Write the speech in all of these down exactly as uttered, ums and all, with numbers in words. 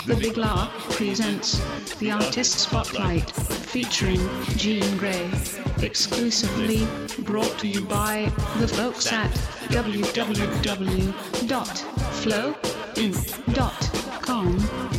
The Big Lark presents the Artist Spotlight featuring Jean Grey, exclusively brought to you by the folks at w w w dot flow inc dot com.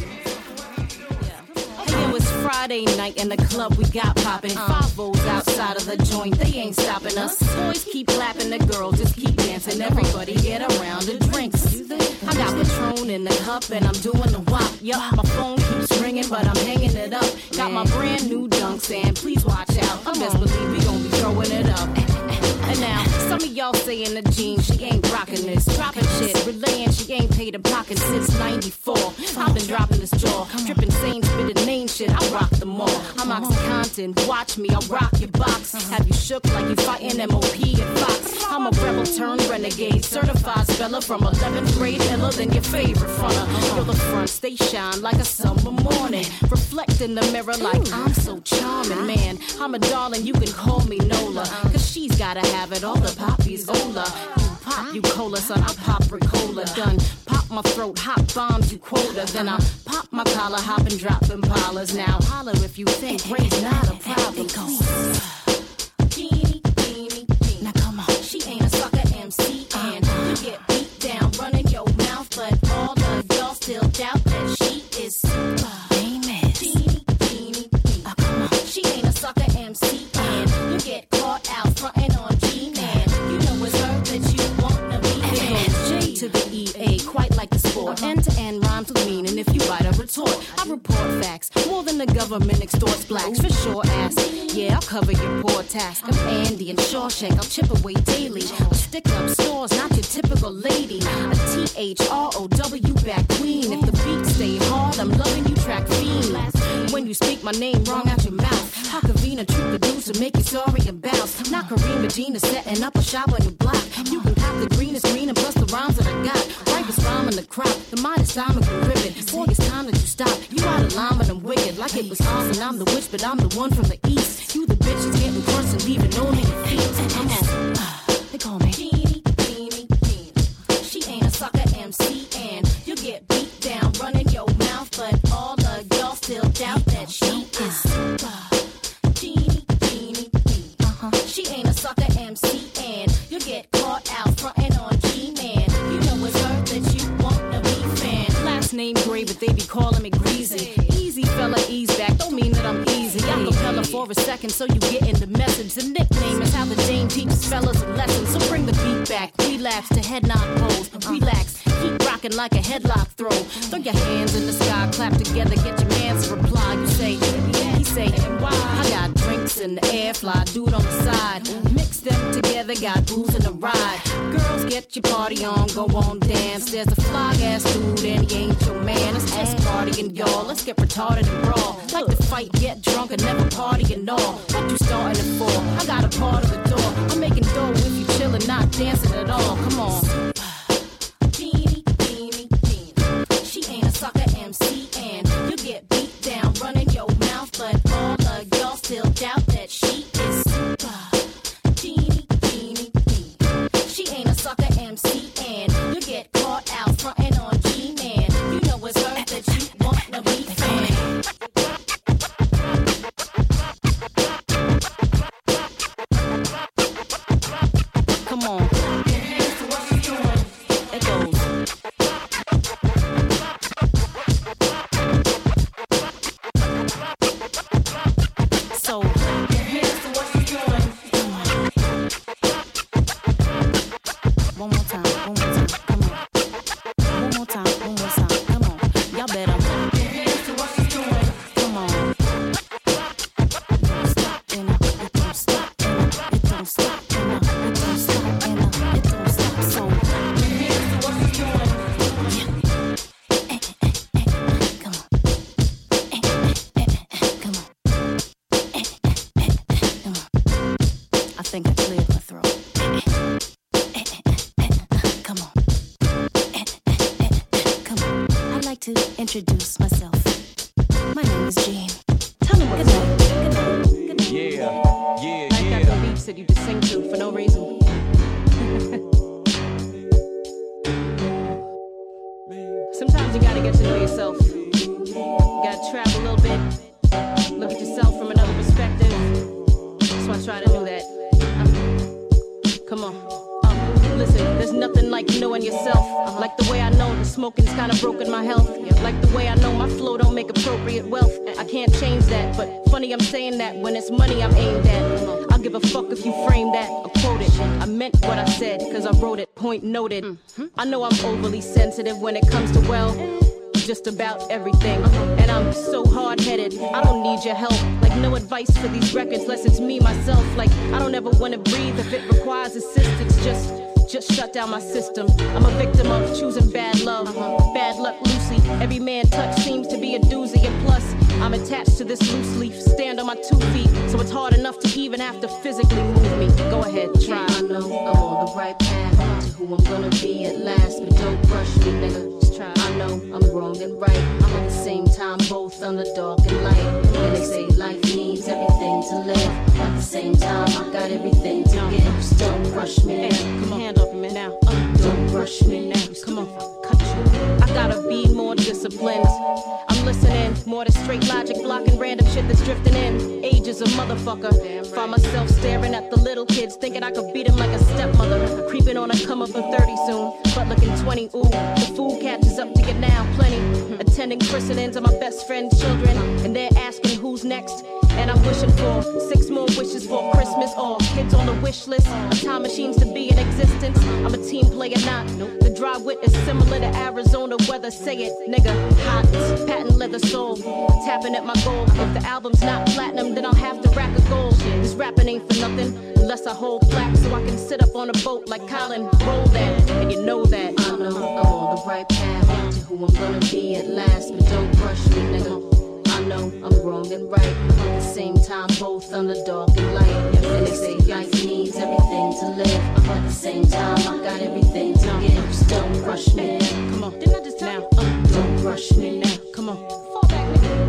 It's Friday night in the club, we got poppin'. Five-O's outside of the joint, they ain't stopping us. Boys keep clapping, the girls just keep dancing. Everybody get around the drinks. I got Patron in the cup and I'm doing the wop. Yup, my phone keeps ringing, but I'm hanging it up. Got my brand new dunks and please watch out. I best believe we gon' be throwing it up. And now, some of y'all saying the Jean, she ain't rockin' this. Dropping shit, relaying she ain't paid a pocket since ninety-four. I've been dropping this jaw, drippin' sane, spittin' name shit, I rock them all. I'm OxyContin, watch me, I'll rock your box. Have you shook like you fightin' M O P and Fox? I'm a rebel turned renegade, certified speller from eleventh grade, iller than your favorite fronter. Yo, the fronts, they shine like a summer morning. Reflect in the mirror like I'm so charming, man. I'm a darling, you can call me Nola, cause she's gotta have it, all the poppies Ola. You pop, you cola, son, I pop Ricola. Done, pop my throat, hot bombs, you quota. Then I pop my collar, hop and drop impalas. Now holler if you think Ray's not a problem. Jeannie, Jeannie, Jeannie. Now come on, she ain't a sucker M C, and you get beat down running your mouth, but all of y'all still doubt that she is super famous. Jeannie, Jeannie, Jeannie. Oh, come on, she ain't a sucker M C, and you get caught out frontin' on G-Man. You know it's her that you wanna be. It goes J to the E A, quite like the sport. End to end rhymes with meaning if you write a retort. I report facts more than the government extorts blacks. For sure, ass. Yeah, I'll cover your poor task. I'm Andy and Shawshank, I'll chip away daily. I'll stick up stores, not your typical lady. A T H R O W back queen. If the beat stay hard, I'm loving you track fiend. When you speak my name wrong out your mouth, how convenient a true producer make you sorry and bounce. Not Kareem Medina setting up a shop on your block. You can cop the greenest green and plus the rhymes that I got. Ripest rhyme in the crop, the modest diamond can rip it. Boy, it's time that you stop. You out of line with I'm wicked, like it was awesome. I'm the witch, but I'm the one from the east. You the bitch is getting crushed and leaving on your feet. Come on, they call me Jeannie, Jeannie, Jeannie. She ain't a sucker M C, and you get beat down running your mouth, but all of y'all still doubt that she is super. Jeannie, Jeannie, Jeannie. Uh-huh. She ain't a sucker M C, and you get caught out frontin' on G-Man. You know it's her that you wanna be fan. Last name Gray, but they be calling me Greasy. Easy fella, ease back, don't mean that I'm easy. Acapella for a second, so you getting the message. The nickname is how the Dame teaches fellas a lesson. So bring the beat back, relapse to head nod pose. Relax, keep rocking like a headlock throw. Throw your hands in the sky, clap together, get your man to reply. You say, yeah, he say, why? I got drinks in the air, fly dude on the side. Mix them together, got booze in the ride. Girls, get your party on, go on dance. There's a fly ass dude and he ain't your man. It's just partying, y'all. Let's get retarded and brawl. Like to fight, get drunk, and never party and all. What you starting it for? I got a part of the door. I'm making dough if you chillin', not dancing at all. Come on. Jeannie, Jeannie, Jeannie. She ain't a sucker M C, and you get beat down running your mouth, but all of y'all still doubt that she is super. Jeannie, Jeannie, Jeannie. She ain't a sucker M C, and you get caught out frontin' on G-Man. You know it's her that you wanna be fan. Come on. It goes. So, here's what she's doing. One more time, one more time, come on. One more time, one more time, come on. Y'all better. Here's what she's doing. Come on. It don't stop, and it don't stop, and it don't stop, and it don't stop, and it don't stop. So, here's what she's doing. Yeah. Eh, eh, eh, eh, come on. Eh, eh, eh, eh, come on. Eh, eh, eh, eh, come on. I think I cleared my throat. Eh, eh, eh, eh, eh, come on. Eh, eh, eh, eh, come on. I'd like to introduce myself. My name is Jean. Tell me what. Good night. Good night. Good night. Yeah, yeah, Like yeah. that the beats that you just sing to for no reason. Sometimes you gotta get to know yourself. try to do that. Uh, come on. Uh, listen, there's nothing like knowing yourself. Uh, like the way I know the smoking's kinda broken my health. Like the way I know my flow don't make appropriate wealth. I can't change that, but funny I'm saying that when it's money I'm aimed at. I'll give a fuck if you frame that or quote it. I meant what I said, cause I wrote it, point noted. I know I'm overly sensitive when it comes to, well, just about everything. And I'm so hard-headed, I don't need your help. Like no advice for these records, unless it's me, myself. Like I don't ever wanna breathe if it requires assistance. Just, just shut down my system. I'm a victim of choosing bad love, bad luck loosely. Every man touch seems to be a doozy. And plus, I'm attached to this loose leaf, stand on my two feet. So it's hard enough to even have to physically move me. Go ahead, try. I know I'm on the right path to who I'm gonna be at last. But don't rush me, nigga. Just try. I know I'm wrong and right. I'm at the same time both underdog and light. And they say life needs everything to live. At the same time, I got everything to give. Just don't rush me now. Hey, come on, hand off me now. Uh, don't rush me now. Come on, cut you. I gotta be more disciplined. I'm listening more to straight logic, blocking random shit that's drifting in. Age is a motherfucker. Find myself staring at the little kids, thinking I could beat them like a stepmother. Creeping on a come up in thirty soon, but looking twenty. Ooh, the food catches up to you now, plenty. Attending christenings of my best friend's children, and they're asking who's next. And I'm wishing for six more wishes for Christmas. All kids on the wish list of time machines to be in existence. I'm a team player, not. The drive wit is similar to Arizona weather. Say it, nigga, hot. Patent leather soul, tapping at my goal. If the album's not platinum, then I'll have to rack a gold. This rapping ain't for nothing unless I hold plaque so I can sit up on a boat like Colin. Roll that, and you know that. I know I'm on the right path to who I'm gonna be at last. But don't rush me, nigga. I know I'm wrong and right. At the same time, both underdog and light. And they say life needs everything to live. At the same time, I got everything to give. Just don't rush me now. Come on, didn't I just tell you? Uh, don't rush me now. Come on, fall back,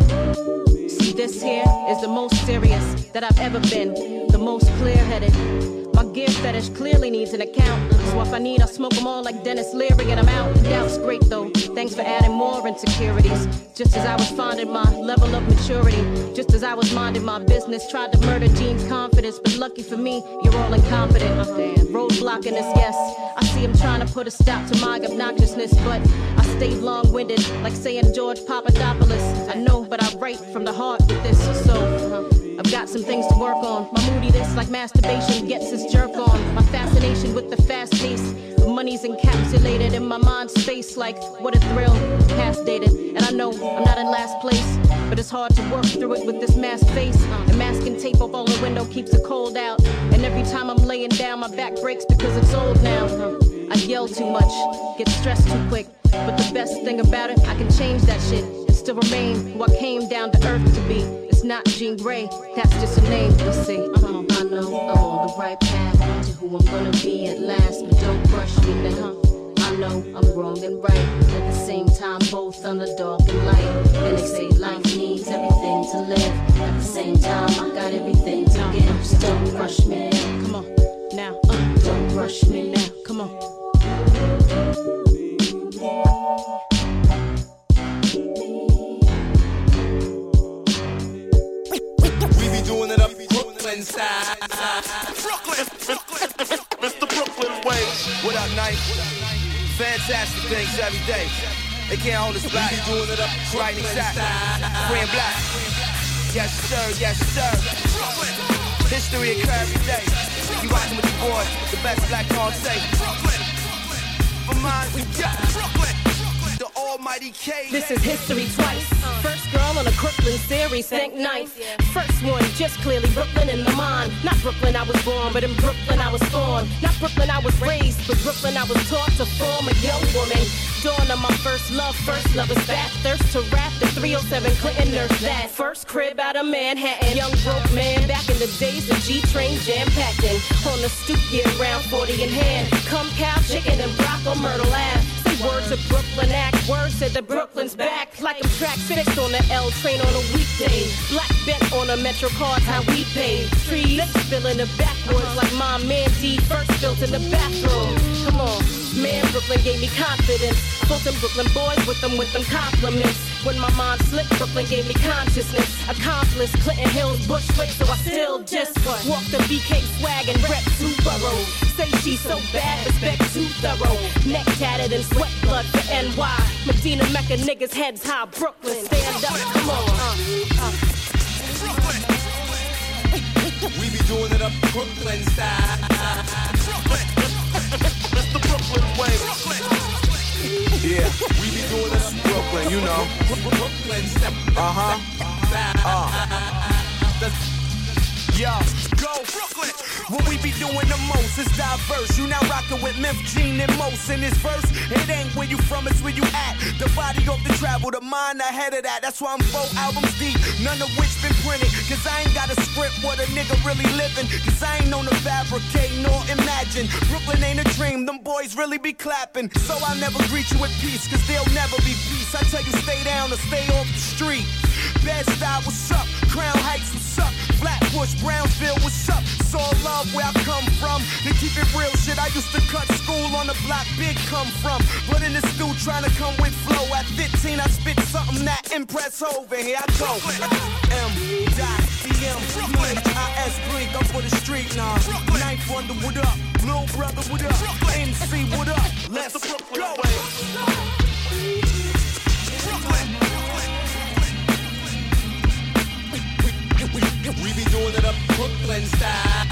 nigga. See, this here is the most serious that I've ever been. The most clear-headed. My gear fetish clearly needs an account. So if I need, I'll smoke them all like Dennis Leary and I'm out. The doubt's great though. Thanks for adding more insecurities. Just as I was finding my level of maturity. Just as I was minding my business. Tried to murder Gene's confidence. But lucky for me, you're all incompetent. Roadblocking this, yes. I see him trying to put a stop to my obnoxiousness. But I stayed long-winded. Like saying George Papadopoulos. I know, but I write from the heart with this. So I've got some things to work on. My moodiness, like masturbation, gets his jerk on. My fascination with the fast pace. Money's encapsulated in my mind space. Like, what a thrill, past dated. And I know I'm not in last place, but it's hard to work through it with this masked face. And masking tape off all the window keeps the cold out. And every time I'm laying down, my back breaks because it's old now. I yell too much, get stressed too quick. But the best thing about it, I can change that shit and still remain who I came down to earth to be. It's not Jean Grey, that's just a name, let's see. Uh-huh. I know I'm on the right path to who I'm gonna be at last. But don't rush me, nigga. I know I'm wrong and right. At the same time, both underdog and light. And they say life needs everything to live. At the same time, I got everything to give. Just don't rush me now. Come on, now. Uh, don't rush me now. Come on. Doing it up Brooklyn side. Brooklyn, it's the Brooklyn way. What up, Night? Fantastic things every day. They can't hold us back. Doing it up right exactly. Free and black. Yes, sir, yes, sir. History occur every day. You rockin' with your boy, the best black on say. For mine, we got Brooklyn. The almighty K. This is history twice. First girl on a Crooklyn series, thank nice. First one, just clearly Brooklyn in the mind. Not Brooklyn I was born, but in Brooklyn I was born. Not Brooklyn I was raised, but Brooklyn I was taught to form a young woman. Dawn of my first love, first love is back. Thirst to rap, the three oh seven Clinton nurse that. First crib out of Manhattan, young broke man. Back in the days the G-Train jam-packed in. On the stoop, yeah, round forty in hand. Come cow, chicken, and Bronco, Myrtle Ave. Say word to Brooklyn act. Word said that Brooklyn's back, like I'm track fixed on the L train on a weekday. Black bent on a Metro card, how we pay. Trees spilling the backwoods like my man D first built in the bathroom. Come on, man, Brooklyn gave me confidence. Both them Brooklyn boys with them with them compliments. When my mind slipped, Brooklyn gave me consciousness. Accomplice, Clinton Hills, Bushwick, so I still just walk the B K swag and rep two boroughs. Say she's so bad, respect too thorough. Neck tatted and sweat blood for N Y. Medina Mecca niggas heads high, Brooklyn, stand up, come on. Uh, uh. We be doing it up Brooklyn style. Brooklyn, that's the Brooklyn way. Yeah, we be doing it up Brooklyn, you know. Brooklyn style. Uh huh. Uh. Yo, go Brooklyn. What we be doing the most is diverse. You now rockin' with Myth, Gene, and Most in this verse. It ain't where you from, it's where you at. The body of the travel, the mind ahead of that. That's why I'm four albums deep, none of which been printed. Cause I ain't got a script what a nigga really living. Cause I ain't known to fabricate nor imagine. Brooklyn ain't a dream, them boys really be clapping. So I never greet you with peace, cause there'll never be peace. I tell you stay down or stay off the street. Bed-Stuy, what's up? Crown Heights, what's up? Flatbush, Brownsville, what's up? It's all love where I come from. To keep it real shit, I used to cut school on the block Big come from. But in the stew trying to come with flow. At fifteen, I spit something that impress over. Here I go. M dot B M U H I S Blink, I'm for the street now. Ninth Wonder, what up? Little brother, what up? M C, what up? Let's go. We be doing it up Brooklyn style.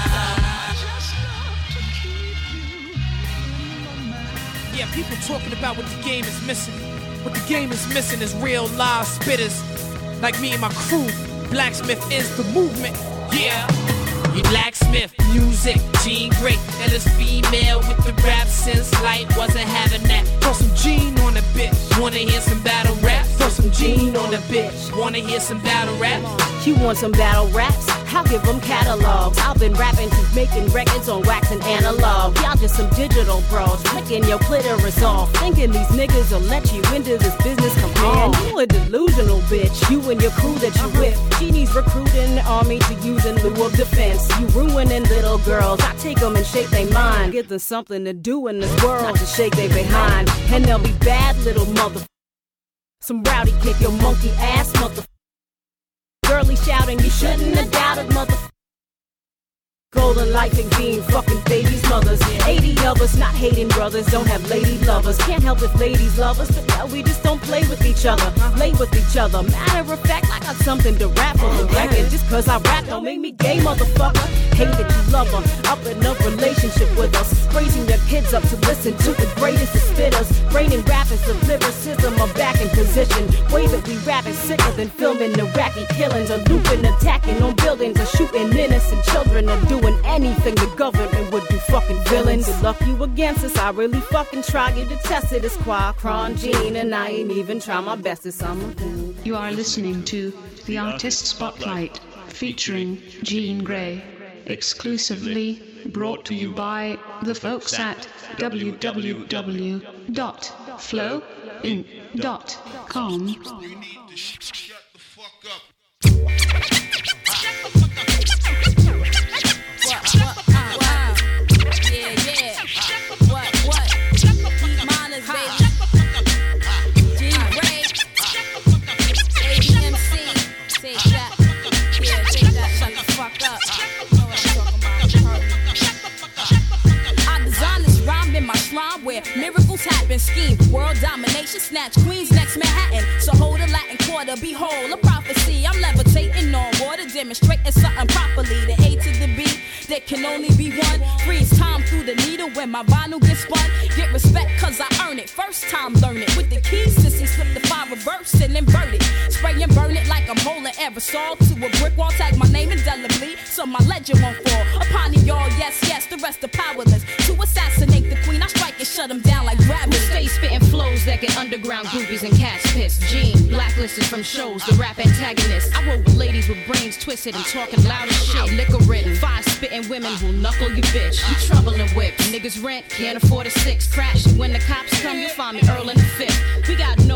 Yeah, people talking about what the game is missing. What the game is missing is real live spitters. Like me and my crew, Blacksmith is the movement. Yeah. You Blacksmith, music, Gene Gray, and this female with the rap since light wasn't having that. Throw some Gene on the bitch. Wanna hear some battle rap? Throw some Gene on the bitch. Wanna hear some battle rap? You want some battle raps? I'll give them catalogs. I've been rapping to making records on wax and analog. Y'all just some digital bros, flicking your clitoris off. Thinking these niggas will let you into this business, come on. You a delusional bitch, you and your crew that you with. Genies recruiting the army to use in lieu of defense. You ruining little girls, I take them and shake their mind. Get them something to do in this world, not to shake their behind. And they'll be bad little mother. Some rowdy kick your monkey ass mother. Girlie shouting, you shouldn't have doubted, mother. Golden life and being fucking babies' mothers. eighty of us not hating brothers, don't have lady lovers. Can't help if ladies love us, but yeah, we just don't play with each other. Play with each other. Matter of fact, I got something to rap on the record. Just cause I rap don't make me gay, motherfucker. Hate that you love her, up in a relationship with us. Raising their kids up to listen to the greatest of spitters. Raining rappers of lyricism are back in position. Way that we rapping sicker than filming Iraqi killings. Or looping, attacking on buildings. Or shooting innocent children. Or doing anything the government would do, fucking villains. Good luck you against us, I really fucking try you to test it. It's Qua, Cron, Gene, and I ain't even try my best at some of them. You are listening to The Artist Spotlight, featuring Gene Gray, exclusively brought to you by the folks at w w w dot flow inc dot com. You need to shut the fuck up. Where miracles happen, scheme, world domination, snatch queens next Manhattan. So hold a Latin quarter, behold a prophecy. I'm levitating on water, demonstrating something properly. The A to the B, there can only be one. Freeze time through the needle when my vinyl gets spun. Get respect cause I earn it, first time learn it. With the keys, sissy, slip the five reverse and invert it. Spray and burn it like I'm holding aerosol to a brick wall, tag my name indelibly so my legend won't fall. Upon y'all, yes, yes, the rest are powerless. To assassinate the queen, I strike and shut them down like gravity. Stay spitting flows that get underground groupies and cats pissed. Gene, blacklisted from shows, the rap antagonist. I work with ladies with brains twisted and talking loud as shit. Liquor written, five spitting women who'll knuckle you bitch. You troubling whips, niggas rent, can't afford a six. Crash when the cops come, you'll find me Earl in the fifth. We got no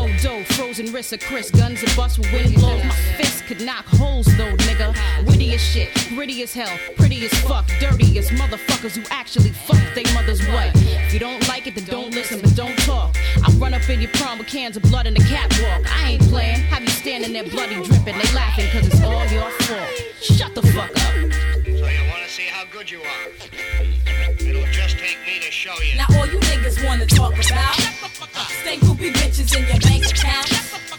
Rose and wrists of Chris, guns and bust with wind blows. My fist could knock holes though, nigga. Witty as shit, gritty as hell, pretty as fuck, dirty as motherfuckers who actually fuck they mother's what. If you don't like it, then don't listen, but don't talk. I'll run up in your prom with cans of blood in the catwalk. I ain't playing, have you standing there bloody dripping. They laughing cause it's all your fault. Shut the fuck up. So you wanna see how good you are? It'll just take me to show you. Now all you niggas wanna talk about stank groupie bitches in your bank account.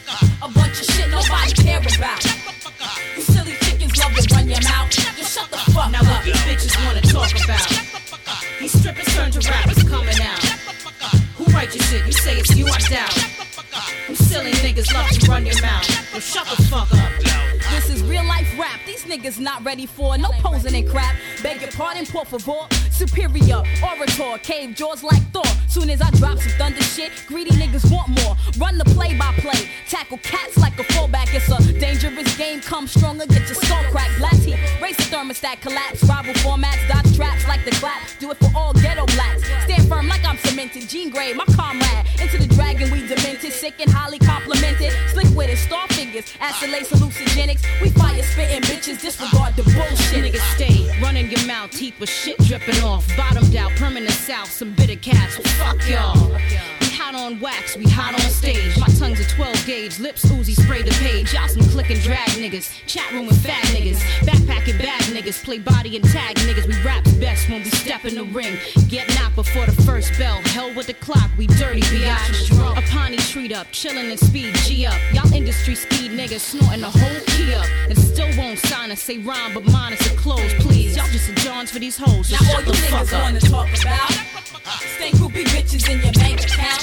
A bunch of shit nobody care about. You silly chickens love to run your mouth. Just shut the fuck now up. Now what these bitches wanna talk about? These strippers turn to rappers coming out. Who write your shit? You say it's you, I doubt. You silly niggas love to run your mouth. Well, shut the fuck up. This is real life rap. These niggas not ready for no posing and crap. Beg your pardon, por favor. Superior orator, cave jaws like Thor. Soon as I drop some thunder shit, greedy niggas want more. Run the play by play, tackle cats like a fullback. It's a dangerous game. Come stronger, get your skull cracked. Blast heat, race the thermostat, collapse. Rival formats, dodge traps like the clap. Do it for all ghetto blacks. Stand firm like I'm cemented. Jean Grey, my comrade. Into the dragon, we demented, sick and highly complimented. Slick with it, star figures, acid lace hallucinogenics. We fire spitting bitches, disregard the bullshit. Niggas stay running your mouth, teeth with shit dripping off. Bottomed out, permanent south, some bitter cats. Well, fuck y'all. We hot on wax, we hot on stage. My tongue's a twelve gauge, lips oozy, spray the page. Y'all some click and drag niggas, chat room with fat niggas, backpacking bad niggas, play body and tag niggas. We rap best when we step in the ring. Get knocked before the first bell. Hell with the clock, we dirty biatch. A Pawnee treat up, chillin' and speed G up. Y'all industry speed niggas snorting the whole key up. And still won't sign us, say rhyme, but mine is a close, please. Y'all just a Johns for these hoes. Now all you niggas wanna talk about stank groupie bitches in your bank account.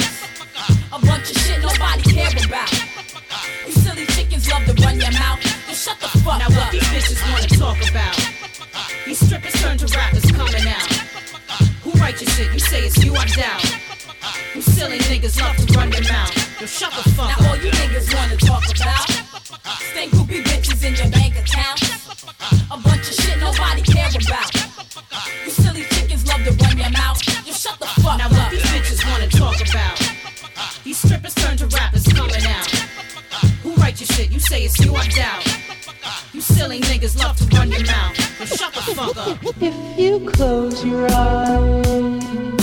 A bunch of shit nobody care about. You silly chickens love to run your mouth. Just shut the fuck now up. Now what these bitches wanna talk about? These strippers turn to rappers coming out. Who write your shit? You say it's you, I doubt. You silly niggas love to run your mouth. Yo, shut the fuck now up. Now all you niggas wanna talk about stank groupie bitches in your bank account. A bunch of shit nobody care about. You silly chickens love to run your mouth. Just shut the fuck now up. Now what these bitches wanna talk about? These strippers turn to rappers coming out. Who write your shit? You say it's you, I doubt. You silly niggas love to run your mouth. Yo, shut the fuck up. If you close your eyes,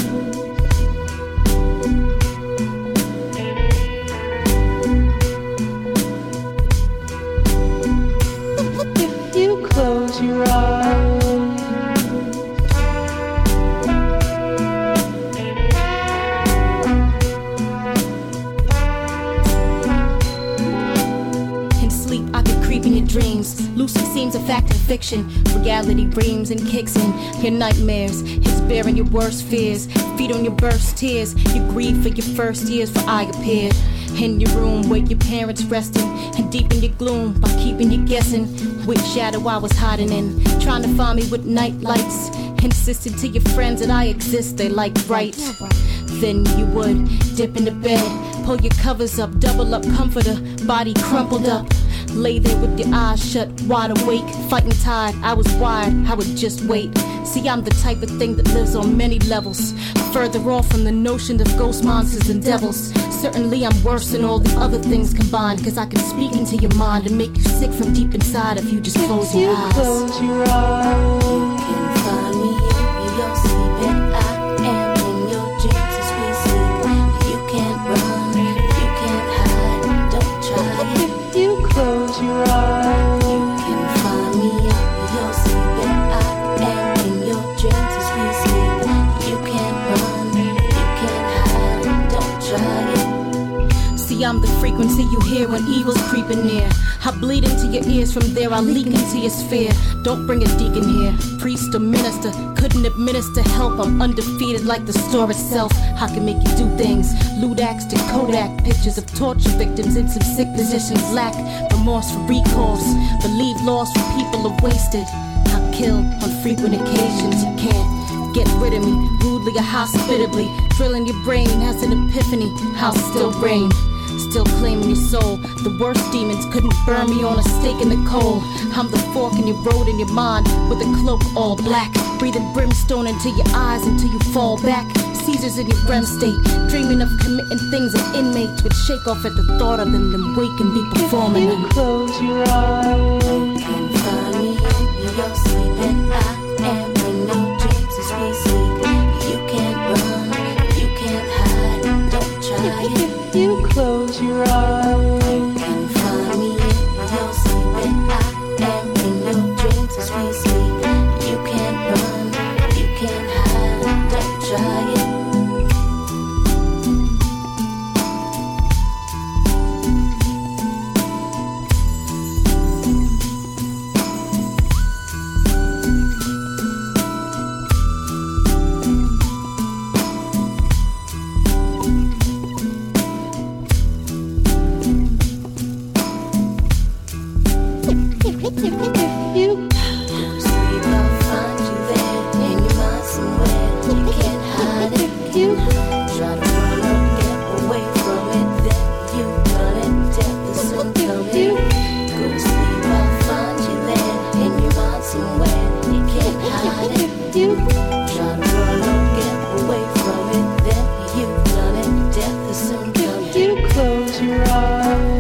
if you close your eyes, in your dreams, lucid seems a fact and fiction. Reality reams and kicks in your nightmares. His bearing your worst fears. Feed on your burst tears. You grieve for your first years, for I appeared in your room where your parents resting, and deep in your gloom by keeping you guessing which shadow I was hiding in. Trying to find me with night lights. Insisted to your friends that I exist, they like right. Then you would dip into bed, pull your covers up, double up comforter, body crumpled up. Lay there with your eyes shut, wide awake, fighting tired. I was wired, I would just wait. See, I'm the type of thing that lives on many levels, further off from the notion of ghost monsters and devils. Certainly I'm worse than all the other things combined, cause I can speak into your mind and make you sick from deep inside if you just close your eyes. Close your eyes. You can find me in your sleep, and I am in your dreams as we sleep. You can't run, you can't hide, don't try it. You close your eyes. You can find me in your sleep, and I am in your dreams as we sleep. You can't run, you can't hide, don't try it. See, I'm the frequency you hear when evil's creeping near. I bleed into your ears, from there I leak into your sphere. Don't bring a deacon here, priest or minister. Couldn't administer help, I'm undefeated like the store itself. I can make you do things, Ludax to Kodak. Pictures of torture victims in some sick positions. Lack remorse for recourse, believe loss when people are wasted. I kill on frequent occasions, you can't get rid of me, rudely or hospitably. Drilling your brain has an epiphany, I'll still reign. Still claiming your soul. The worst demons couldn't burn me on a stake in the coal. I'm the fork in your road in your mind, with a cloak all black, breathing brimstone into your eyes until you fall back. seizures in your REM state. Dreaming of committing things an inmate would shake off at the thought of them, then wake and be performing them. You close your eyes. You can find me in your sleep, and I am in no dreams as we sleep. You can't run, you can't hide, don't try it. If you close your eyes. You can find me in your sleep, and I am in your dreams as we sleep. You can't run, you can't hide, don't try it. If you Sleep, I'll find you there in your mind somewhere. You can't hide it. if you Try to run or get away from it, then you run and death is soon if coming. you Go to sleep, I'll find you there in your mind somewhere. You can't hide it. if you Try to run or get away from it, then you run and death is soon coming. you close your eyes.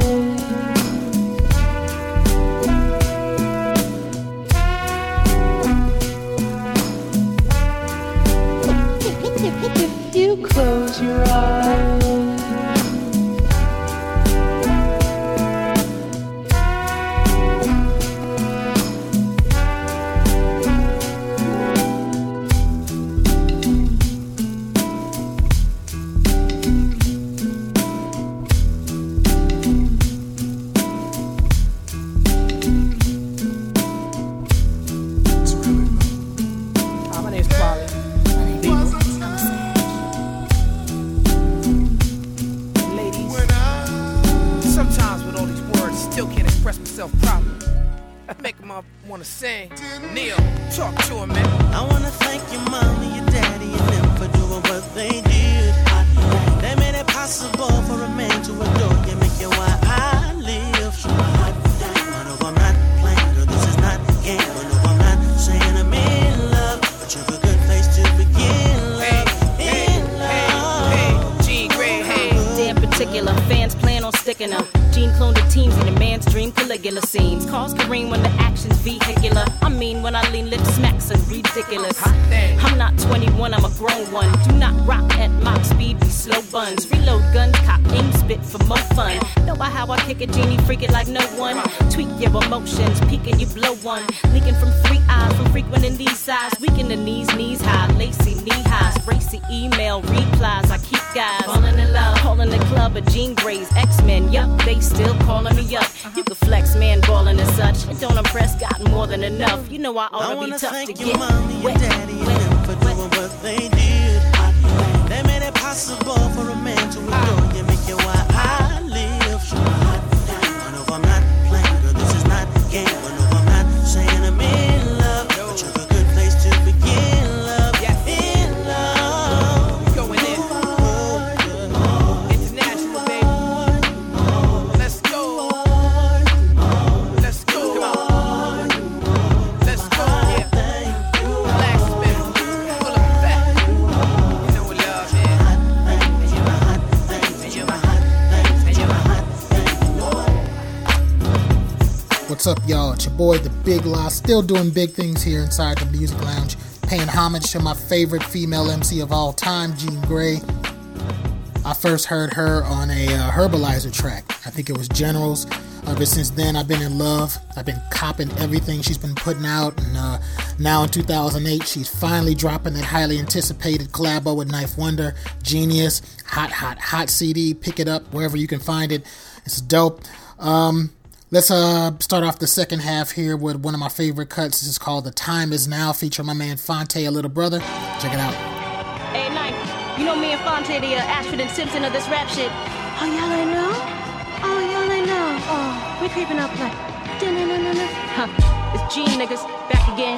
If you close your eyes. Hi, my name's Polly. Ladies, sometimes with all these words, still can't express myself properly. Make them up wanna sing. Neil, talk to him, man. I wanna thank your mom and your daddy and them for doing what they did. They made it possible for a man to adore you, make you why I live. I know I'm not playing, girl, this is not a game. I know I'm not saying I'm in love, but you're a good place to begin love. Hey, In love. hey, hey, Jean Grey, hey. In particular, fans plan on sticking them. Gene cloned the teams in a man's dream Caligula scenes. Cars careen when the action's vehicular. I mean, when I lean lip smacks and ridiculous. Hot dang. I'm not twenty-one, I'm a grown one. Do not rock at Mach speed, we slow buns. Reload guns, cop aim, spit for more fun. Know by how I kick it, genie, freak it like no one. Tweak your emotions, peeking, you blow one. Leaking from three eyes, from frequenting these sides. Weaken the knees, knees high, lacy knee highs. Racy email replies, I keep guys. Falling in love, calling the club a Jean Grey's X-Men. Yup, they still calling me up. You can flex, man, ballin' and such. It don't impress, got more than enough. You know I ought I Oh, to be wanna tough to thank get your mom and your wet, daddy and wet, them for wet. doing what they did. They made it possible for a man to adore you, make you why I live. I know I'm not playing, girl, this is not a game. I know I'm not saying I'm in love, but you're a good place to begin love. Yes. In love. We going in. International, baby. Let's go. Let's go. Come on. Let's go. Yeah. Blacksmith. Full of fat. You know what love is. And you're my hot thing. And you're my hot thing. And you're my hot thing. What's up, y'all? It's your boy, The Big Law, still doing big things here inside the Music Lounge, paying homage to my favorite female M C of all time, Jean Grey. I first heard her on a uh, Herbalizer track. I think it was Generals. Ever since then, I've been in love. I've been copping everything she's been putting out, and uh, now in two thousand eight, she's finally dropping that highly anticipated collabo with Knife Wonder, Genius, hot, hot, hot C D. Pick it up wherever you can find it. It's dope. Um... Let's uh start off the second half here with one of my favorite cuts. This is called The Time Is Now, featuring my man Fonte, a little brother. Check it out. Hey, Knife, you know me and Fonte, the uh, Ashford and Simpson of this rap shit. Oh, y'all ain't know? Oh, y'all ain't know? Oh, we creeping up like... Huh, it's Gene niggas, back again.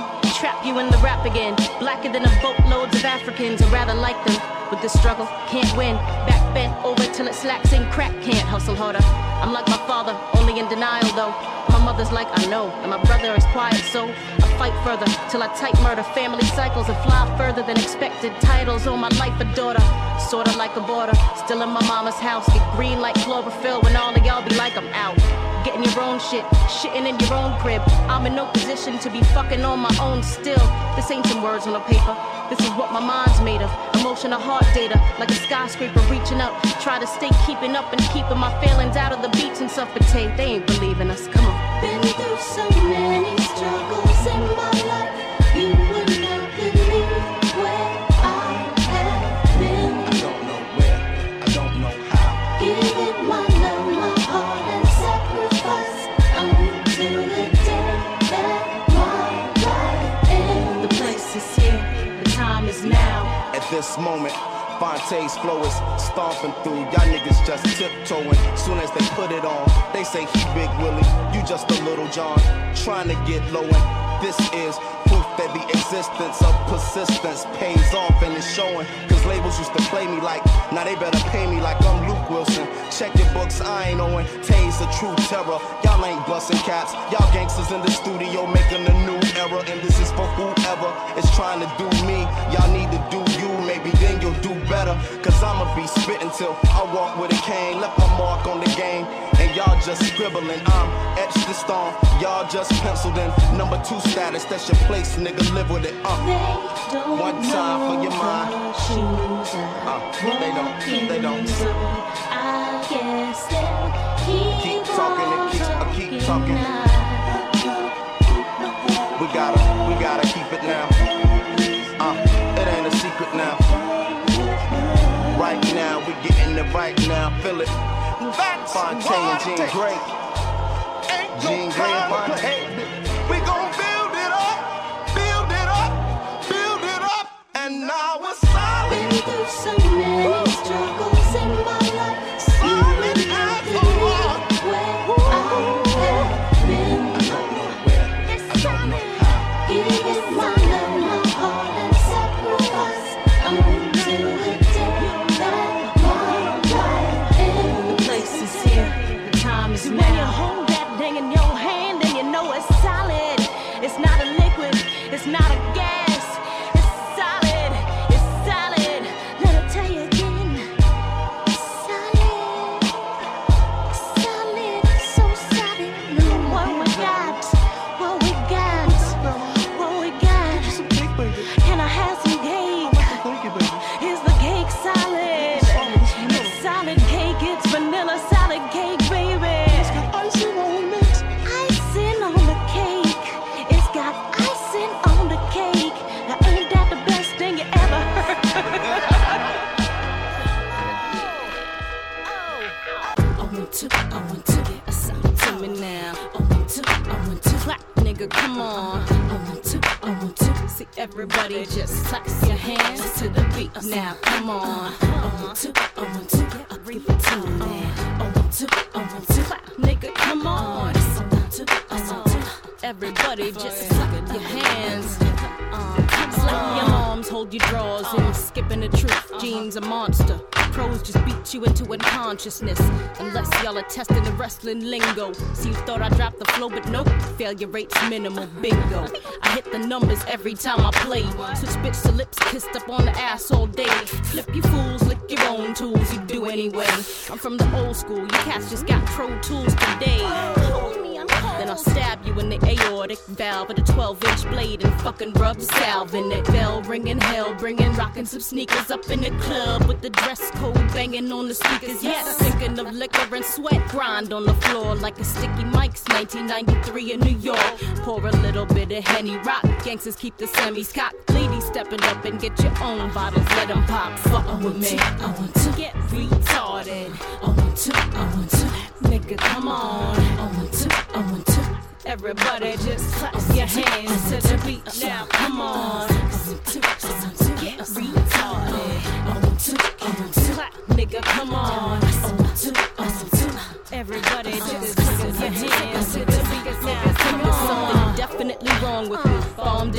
trap you in the rap again. Blacker than a boatloads of Africans, or rather like them. With this struggle, can't win. Back bent over till it slacks in crack, can't hustle harder. I'm like my father, only in denial though. My mother's like I know, and my brother is quiet, so I fight further till I type murder family cycles and fly further than expected. Titles on my life, a daughter, sorta like a border. Still in my mama's house, get green like chlorophyll when all of y'all be like I'm out. Getting your own shit, shitting in your own crib. I'm in no position to be fucking on my own still. This ain't some words on a paper. This is what my mind's made of. Emotional heart data, like a skyscraper reaching up. Try to stay keeping up and keeping my feelings out of the beats and suffocate. They ain't believing us, come on. Been through so many struggles in my life. You would not believe where I have been. I don't know where, I don't know how. Giving my love, my heart, and sacrifice until the day that my life ends. The place is here, the time is now. At this moment, Fontae's flow is stomping through. Y'all niggas just tiptoeing. Soon as they put it on, they say he Big Willie, you just a little John, trying to get low. And this is proof that the existence of persistence pays off and it's showing. Cause labels used to play me like, now they better pay me like I'm Luke Wilson. Check your books, I ain't owing. Tay's a true terror. Y'all ain't busting caps. Y'all gangsters in the studio making a new era. And this is for whoever is trying to do me. Y'all need to do you, maybe then you'll do better. Cause I'ma be spitting till I walk with a cane. Left my mark on the game. And y'all just scribbling. I'm etched in stone. Y'all just penciled in. Number two status, that's your place, nigga. Live with it. Uh. One time for your mind. Uh, they don't, they don't. I guess they'll keep, keep talking and keep, uh, keep talking. We gotta, we gotta keep it now. Uh, it ain't a secret now. Right now, we getting it right now. Feel it. Fontae and Jean Grae. Jean Grae and Fontae. We gon' build it up, build it up, build it up, and now we're solid. Been through so many struggles in my life. Solid as a rock. Where I have been. I don't know where, I don't know how. Giving my love, my heart, and sacrifice until the day that my life ends. The place is here, the time is now. When you hold that thing in your hand, then you know it's solid. It's not a liquid, it's not a gas. It's solid, it's solid. Let me tell you again. Solid, solid, so solid. Look what we got, what we got, what we got. Can I have some cake? Is the cake solid? It's solid cake, it's vanilla solid cake, baby. It's got icing on it. Icing on the cake. It's got icing on the cake. Now ain't that the best thing you ever heard? I want to, I want to get a sound to me now. I want to, I want to clap, nigga, come on. I want to, I want to see everybody just clap your hands to the beat now. Come on. I want to, I want to get a give it to me now. I want to, I want to clap, nigga, come on. I want to, I want to everybody just clap your hands. Slap your moms, hold your drawers, and skipping the truth. Gene's a monster. Pros just beat you into unconsciousness. Unless y'all are testing the wrestling lingo. See, you thought I dropped the flow, but nope. Failure rate's minimal, bingo. I hit the numbers every time I play. Switch bitch to lips, kissed up on the ass all day. Flip you fools, lick your own tools, you do anyway. I'm from the old school, you cats just got pro tools today. Then I'll stab you in the aortic valve with a twelve inch blade and fucking rub salve in it. Bell ringing, hell bringing, rocking some sneakers up in the club with the dress code banging on the speakers. Yes, thinking of liquor and sweat, grind on the floor like a sticky Mike's. nineteen ninety-three in New York. Pour a little bit of Henny rock. Gangsters keep the semis cocked. Ladies stepping up and get your own bottles, let them pop. Fuck with me. I want to get retarded. I want to, I want to. Nigga, come on. I want to, I want to. Everybody just clap your hands to the beat now. Come on. I want to, I want to get retarded. I want to, I want to. Clap, nigga, come on. I want to, I want to. Everybody just clap your hands to the beat now. Come on. Something definitely wrong with me. Bomb diggy like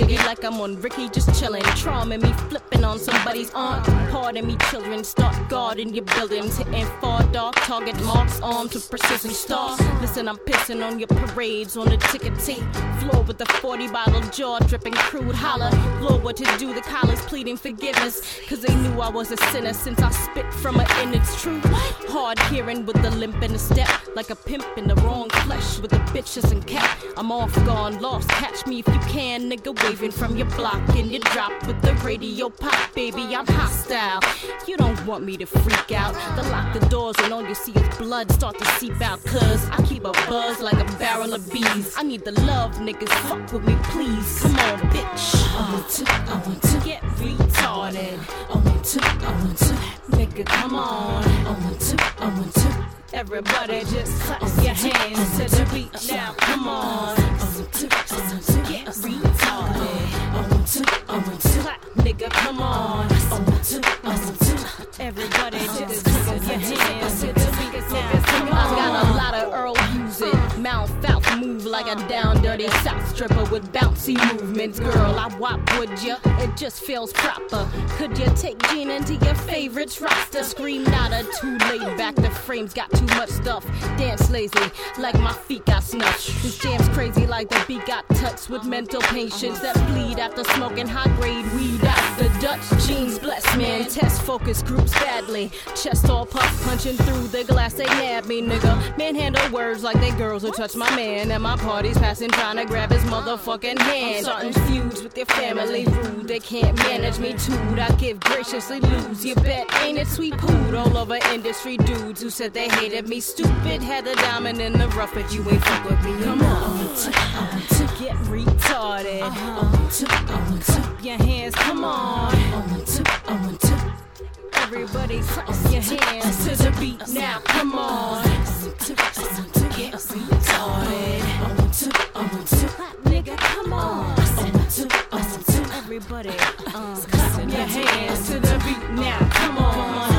like I'm on Ricky, just chillin'. Trauma me, flipping on somebody's aunt. Pardon me, children, start guarding your buildings. Hitting far dark, target marks, armed with precision stars. Listen, I'm pissing on your parades on the ticket tape. Floor with the forty bottle jaw, dripping crude holler. Lord, what to do, the collars pleading forgiveness. Cause they knew I was a sinner since I spit from her in. It's true. Hard hearing with the limp in the step. Like a pimp in the wrong flesh with a bitch that's in cap. I'm off, gone, lost. Catch me if you can, nigga, waving from your block. And you drop with the radio pop, baby, I'm hostile. You don't want me to freak out. Then lock the doors and all you see is blood start to seep out. Cause I keep a buzz like a barrel of bees. I need the love, niggas, fuck with me, please. Come on, bitch. I want to, I want to get retarded. I want to, I want to, nigga, come on. I want to, I want to. Everybody just clap your hands to the beat now, come on. I want to, I want to get retarded. I want to, I want to clap, nigga, come on. I want to, I want to. Everybody just clap your hands to the beat now, come on. I got a lot of Earl using Mount Falcon move like a down dirty South stripper with bouncy movements. Girl, I wop, would ya? It just feels proper. Could you take Gina into your favorites roster? Scream nada, too laid back. The frame's got too much stuff. Dance lazy, like my feet got snuffed. This jam's crazy like the beat got touched with mental patients that bleed after smoking high grade weed out the Dutch. Jeans bless man, test focus groups badly. Chest all puff, punching through the glass. They nab me, nigga. Manhandle words like they girls who touch my man. And my party's passing, trying to grab his motherfucking hand. Starting feuds with your family, rude. They can't manage me too. I give graciously lose. You bet, ain't it sweet pood all over industry dudes who said they hated me. Stupid, had the diamond in the rough, but you ain't fuck with me. Come on, I want to, I want to get retarded. Uh-huh. I want to, I want to. Your hands, come on. I want to, I want to. Everybody clap your hands to the beat now, come on. I want to, I want to get retarded. I want to, I want to clap, nigga, come on. I want to, I want to. Everybody, uh, clap your hands to the beat now, come on.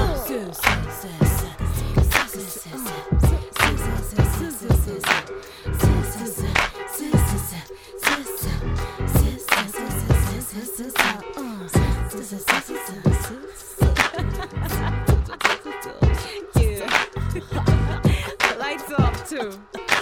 Yeah. Lights off too.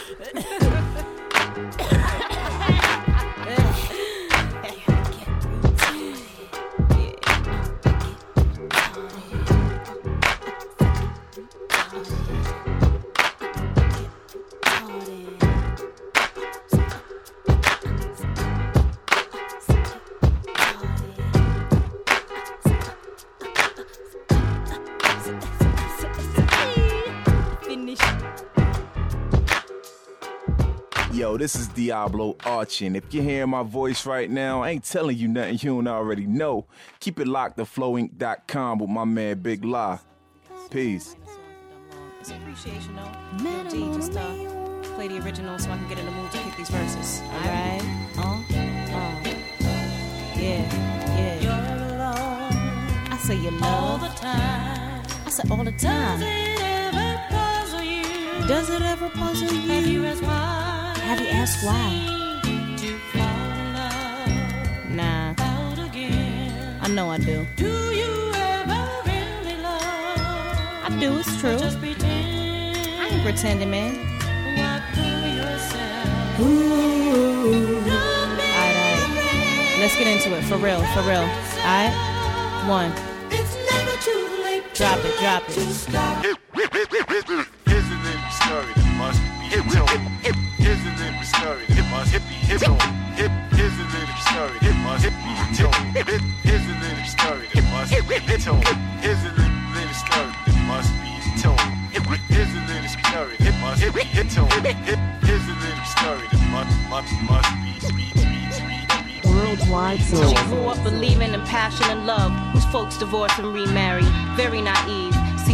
Yo, this is Diablo Archin. If you're hearing my voice right now, I ain't telling you nothing you don't already know. Keep it locked to flow inc dot com with my man Big La. Peace. It's appreciation, though. Yo, D, just uh, play the original so I can get in the mood to kick these verses. Alright? Uh, uh. Yeah, yeah. You're alone. I say you love. All the time. I say all the time. Does it ever puzzle you? Does it ever puzzle you? Have you asked why? Have you asked why? To fall in love. Nah. Out again. I know I do. Do you ever really love? I do, it's true. Just pretend. I ain't pretending, man. What do yourself? Ooh. Alright, alright. Let's get into it. For real, for real. Alright? One. It's never too late. Drop it, drop it. Here's a little story that must be told. Here's a little story that must be told. Here's a little story that must be told. Here's a little story that must be told. Here's a little story that must be told. Here's a little story that must be told. Here's a little story that must must be worldwide. She grew up believing in passion and love. Was folks divorced and remarried. Very naive. See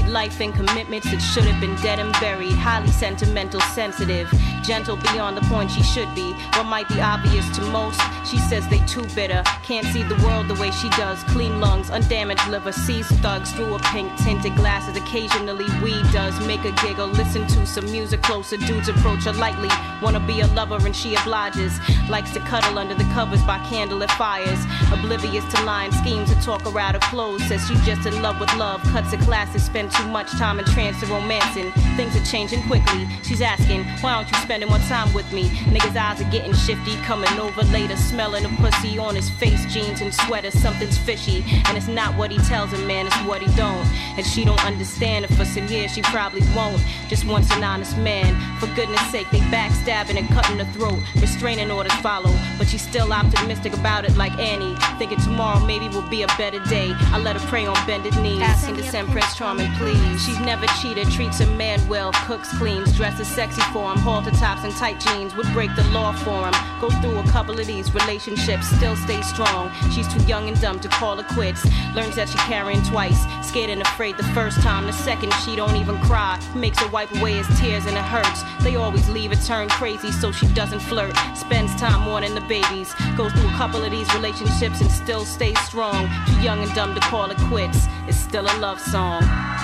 Life and commitments that should have been dead and buried. Highly sentimental, sensitive, gentle beyond the point she should be. What might be obvious to most, she says they too bitter. Can't see the world the way she does. Clean lungs, undamaged liver, sees thugs through a pink tinted glasses. Occasionally weed does make her giggle. Listen to some music closer, dudes approach her lightly. Wanna be a lover and she obliges. Likes to cuddle under the covers by candlelit fires. Oblivious to lying schemes to talk her out of clothes. Says she's just in love with love. Cuts her classes, spend too much time in trance and romancing. Things are changing quickly. She's asking, why aren't you spending more time with me? Niggas' eyes are getting shifty. Coming over later, smelling the pussy on his face. Jeans and sweater, something's fishy. And it's not what he tells her, man, it's what he don't. And she don't understand it. For some years she probably won't. Just wants an honest man. For goodness sake, they backstabbing and cutting her throat. Restraining orders follow, but she's still optimistic about it like Annie. Thinking tomorrow maybe will be a better day. I let her pray on bended knees, asking to send Prince Charming please. She's never cheated, treats a man well, cooks, cleans, dresses sexy for him. Halter tops and tight jeans would break the law for him. Go through a couple of these relationships, still stay strong. She's too young and dumb to call her quits. Learns that she carrying twice, scared and afraid the first time. The second she don't even cry, makes her wipe away his tears and it hurts. They always leave her turn crazy so she doesn't flirt. Spends time mourning the babies. Goes through a couple of these relationships and still stays strong. Too young and dumb to call it quits. It's still a love song.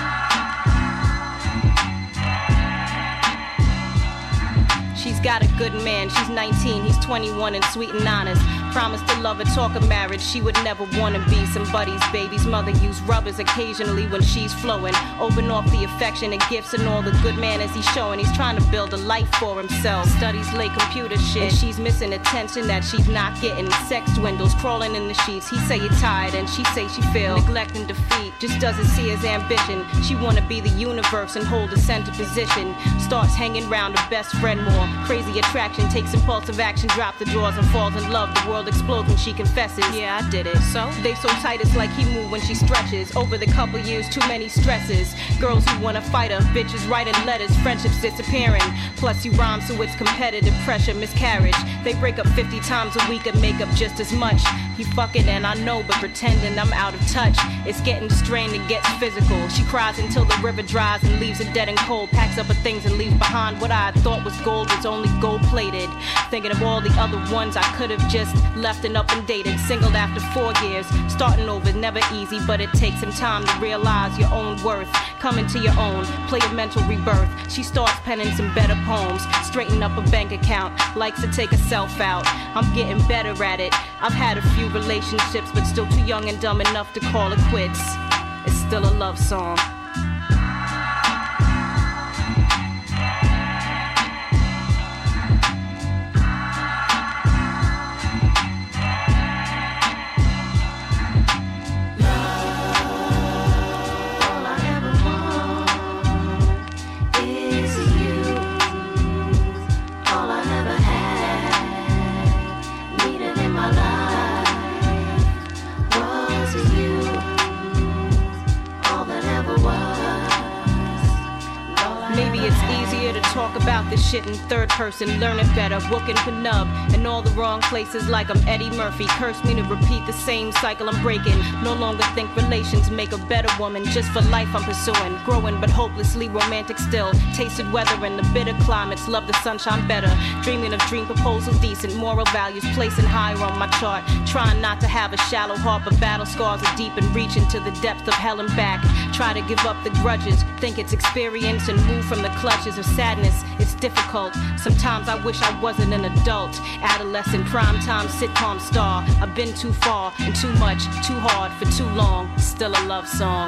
She's got a good man, she's nineteen, he's twenty-one and sweet and honest. Promised to love her, talk of marriage, she would never wanna be somebody's baby's mother. Use rubbers occasionally when she's flowing. Open off the affection and gifts and all the good manners he's showing. He's trying to build a life for himself. Studies late computer shit, and she's missing attention that she's not getting. Sex dwindles, crawling in the sheets. He say you're tired and she say she feel neglect and defeat. Just doesn't see his ambition. She wanna be the universe and hold a center position. Starts hanging around her best friend more. Crazy attraction, takes impulsive action, drop the drawers and falls in love. The world explodes when she confesses. Yeah, I did it. So they so tight it's like he moved when she stretches. Over the couple years, too many stresses. Girls who wanna fight her, bitches writing letters, friendships disappearing. Plus you rhyme so it's competitive pressure, miscarriage. They break up fifty times a week and make up just as much. He fucking and I know, but pretending I'm out of touch. It's getting strained and gets physical. She cries until the river dries and leaves her dead and cold. Packs up her things and leaves behind what I thought was gold. It's only gold plated. Thinking of all the other ones I could have just left and up and dated. Singled after four years. Starting over is never easy, but it takes some time to realize your own worth. Coming to your own, play a mental rebirth. She starts penning some better poems. Straighten up a bank account. Likes to take herself out. I'm getting better at it. I've had a few relationships, but still too young and dumb enough to call it quits. It's still a love song. Talk about this shit in third person, learn it better, booking for nub in all the wrong places like I'm Eddie Murphy. Curse me to repeat the same cycle I'm breaking. No longer think relations make a better woman. Just for life I'm pursuing, growing but hopelessly romantic still. Tasted weather in the bitter climates, love the sunshine better. Dreaming of dream proposals, decent moral values, placing higher on my chart. Trying not to have a shallow heart, but battle scars are deep and reach into the depths of hell and back. Try to give up the grudges, think it's experience and move from the clutches of sadness. It's difficult. Sometimes I wish I wasn't an adult. Adolescent, primetime sitcom star. I've been too far and too much, too hard for too long. Still a love song.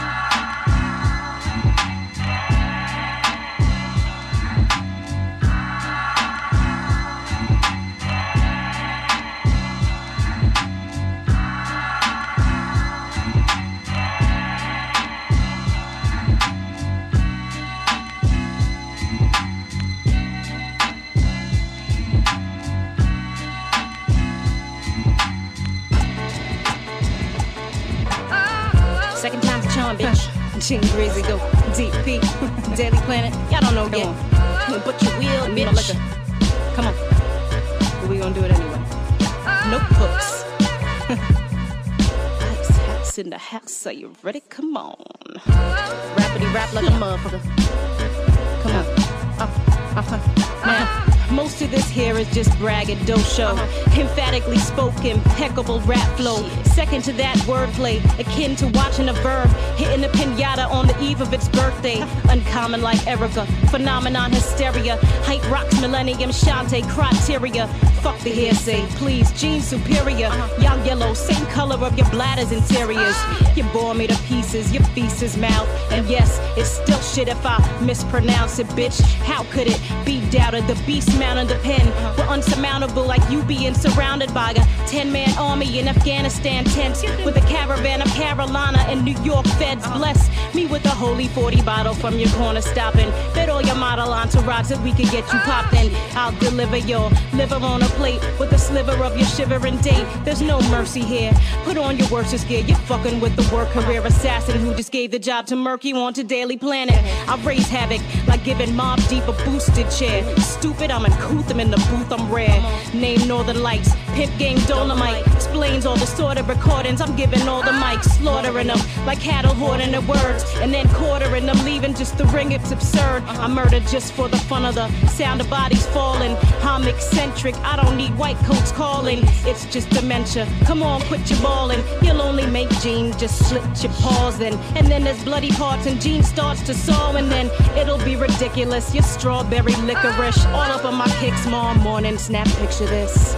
Second time's a charm, bitch. Gene Greasy, go D P, Daily Planet. Y'all don't know yet, but you will, bitch. Like a, come on, but we gonna do it anyway. Notebooks. Ice hats in the house. Are you ready? Come on. Rappity rap like a motherfucker. Come on. Uh, uh-huh. Now, most of this here is just braggadocio. Uh-huh. Emphatically spoken, impeccable rap flow. Second to that wordplay, akin to watching a verb hitting a pinata on the eve of its birthday. Uncommon like Erica, phenomenon hysteria. Hype rocks millennium, Shantae criteria. Fuck the hearsay, please, Gene superior. Uh-huh. Y'all yellow, same color of your bladder's interiors. You bore me to pieces, your feces mouth. And yes, it's still shit if I mispronounce it, bitch. How could it be doubted? The beast mounted the pen. We're unsurmountable like you being surrounded by a ten-man army in Afghanistan tents. With a caravan of Carolina and New York feds. Bless me with a holy forty bottle from your corner stopping. Bet all your model entourage that we can get you popped in. I'll deliver your liver on a plate with a sliver of your shivering date. There's no mercy here. Put on your worstest gear. You're fucking with the work career assassin who just gave the job to Murky onto Daily Planet. I raise havoc like giving Mob Deep a boosted chair. Stupid, I'm in couth, I'm in the booth, I'm rare. Name Northern Lights, Pimp Gang Dolomite. Explains all the sort of recordings. I'm giving all the mics, slaughtering them like cattle hoarding the words, and then quartering them, leaving just the ring. It's absurd. I murder just for the fun of the sound of bodies falling. I'm eccentric, I don't need white coats calling. It's just dementia. Come on, quit your balling. You'll only make jeans, just slit your paws in. And then there's bloody parts and Gene starts to saw, and then it'll be ridiculous. Your strawberry licorice all up on my kicks tomorrow morning. Snap picture this.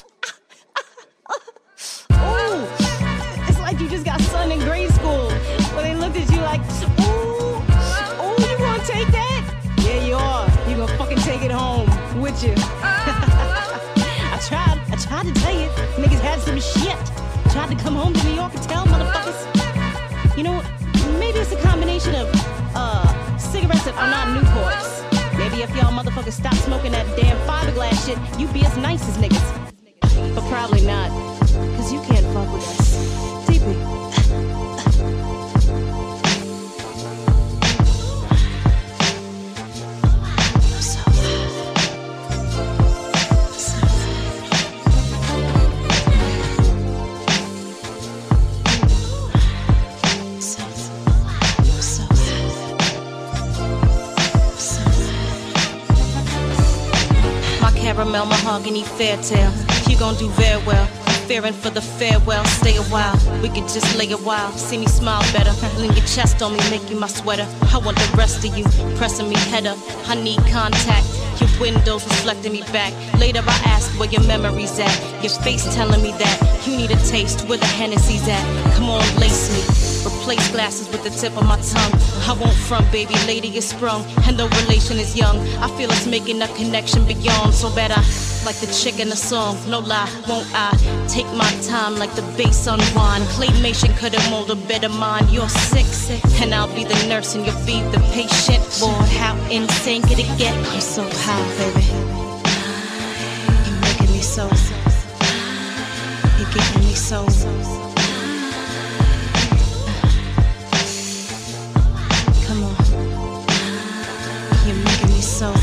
Ooh, it's like you just got son in grade school where they looked at you like, ooh, ooh, you gonna take that? Yeah, you are. You gonna fucking take it home with you. I tried, I tried to tell you, niggas had some shit. Tried to come home to New York and tell motherfuckers. You know, maybe it's a combination of uh cigarettes that are not Newports. Maybe if y'all motherfuckers stop smoking that damn fiberglass shit, you'd be as nice as niggas. But probably not, cause you can't fuck with us. T P. Caramel, mahogany, fair tale. You gon' do very well. Fearing for the farewell, stay a while. We could just lay a while, see me smile better. Lean your chest on me, make you my sweater. I want the rest of you, pressing me head up. I need contact, your windows reflecting me back. Later I ask where your memory's at. Your face telling me that you need a taste where the Hennessy's at. Come on, lace me. Replace glasses with the tip of my tongue. I won't front, baby, lady is sprung, and the relation is young. I feel it's making a connection beyond. So bad I like the chick in the song. No lie, won't I take my time like the bass unwind. Claymation couldn't mold a better mind. You're sick, sick, and I'll be the nurse and you'll be the patient. Boy, how insane could it get? I'm so high, baby. You're making me so. You're giving me so. So,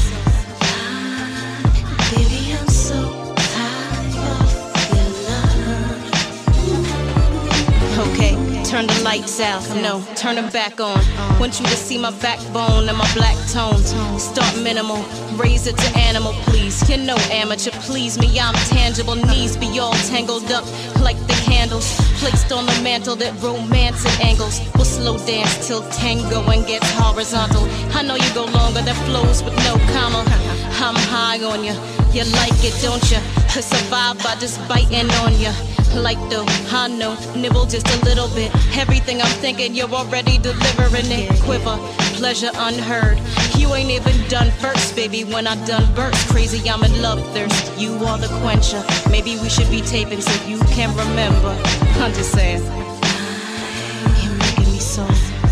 baby, I'm so high off your love. Okay, turn the lights out. No, turn them back on. Want you to see my backbone and my black tone. Start minimal, raise it to animal, please. You're no amateur, please me. I'm tangible. Knees be all tangled up like the candles placed on the mantle that romance at angles. We'll slow dance till tango and gets horizontal. I know you go longer, that flows with no comma. I'm high on you, you like it, don't you? To survive by just biting on you. Like though, I know, nibble just a little bit. Everything I'm thinking, you're already delivering it. Quiver, pleasure unheard. You ain't even done first, baby. When I done burst, crazy, I'm in love thirst. You are the quencher. Maybe we should be taping so you can remember. I'm just saying. You're making me so.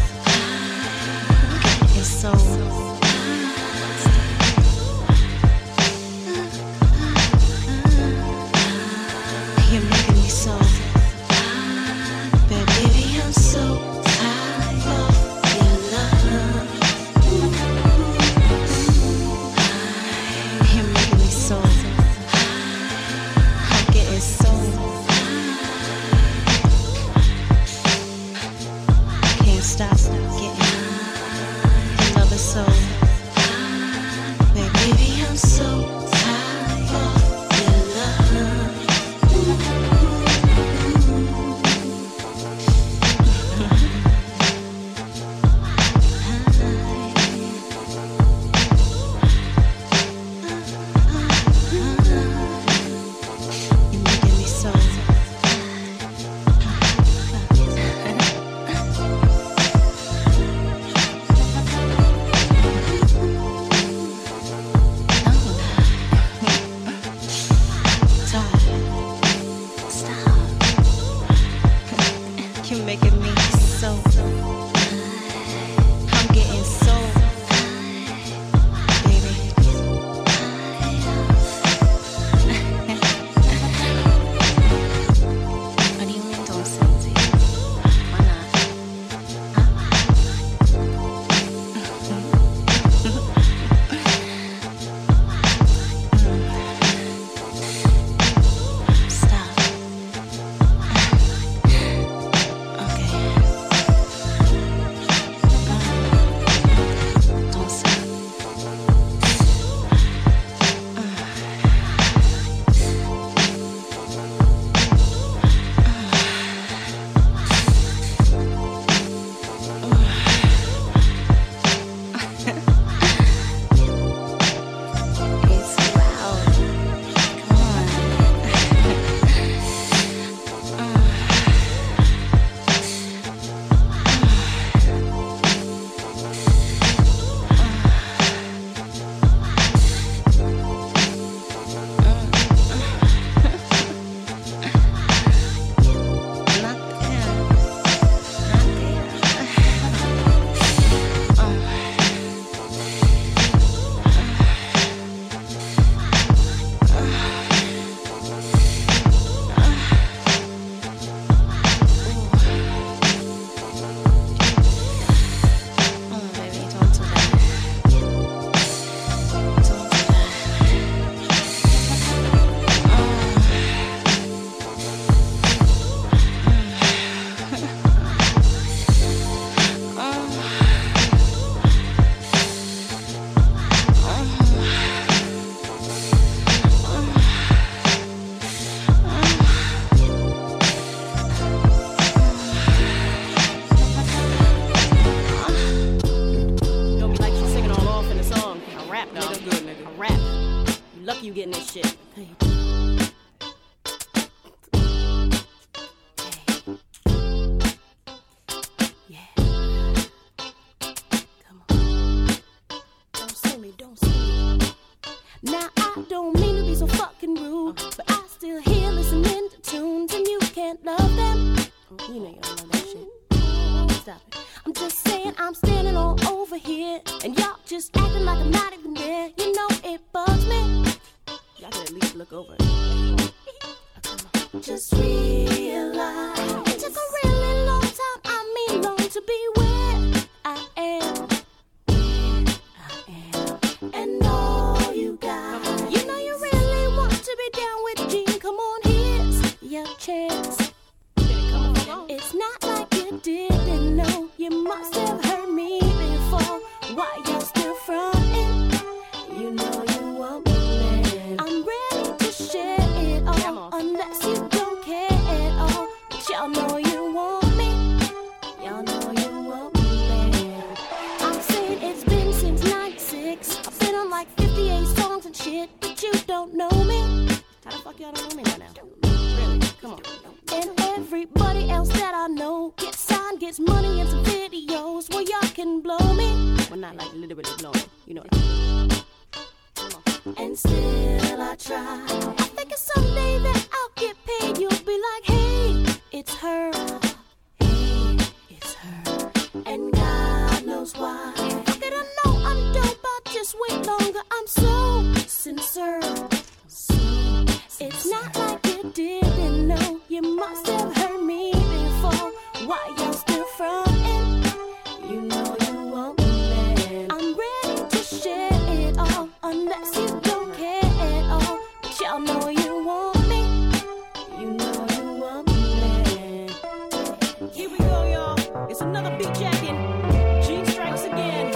It's so. You're making me so. Baby, I'm so high off your love. You're making me so. I'm getting so. rap, nigga. Nigga good, nigga. I rap. You lucky you getting this shit. Hey. Now I don't mean to be so fucking rude, but I still hear listening to tunes and you can't love them. Oh, you know you don't love that shit. Stop it. I'm just saying I'm standing all over here, and y'all just acting like I'm not even there. You know it bugs me. Y'all can at least look over it. Just realize it took a really long time, I mean long, to be where I am. And all you guys, you know you really want to be down with Gene. Come on, here's your chance. It's not like you didn't know. You must have heard me before. Why y'all still frontin'? You know you want me, man. I'm ready to share it all, unless you don't care at all. But y'all know you want me. Y'all know you want me, man. I'm saying it's been since ninety-six. I've been on like fifty-eight songs and shit, but you don't know me. How the fuck y'all don't know me right now? Really? Come on. And everybody else that I know gets signed, gets money and some videos where y'all can blow me. Well, not like literally blowing, you know. And still I try. I think it's someday that I'll get paid. You'll be like, hey, it's her. Hey, it's her. And God knows why. How could I know I'm dope? I'll just wait longer. I'm so sincere. It's not like you didn't know. You must have heard me before. Why y'all still frontin'? You know you want me, man. I'm ready to share it all, unless you don't care at all. But y'all know you want me. You know you want me, man. Here we go, y'all. It's another beat jacking. Gene strikes again.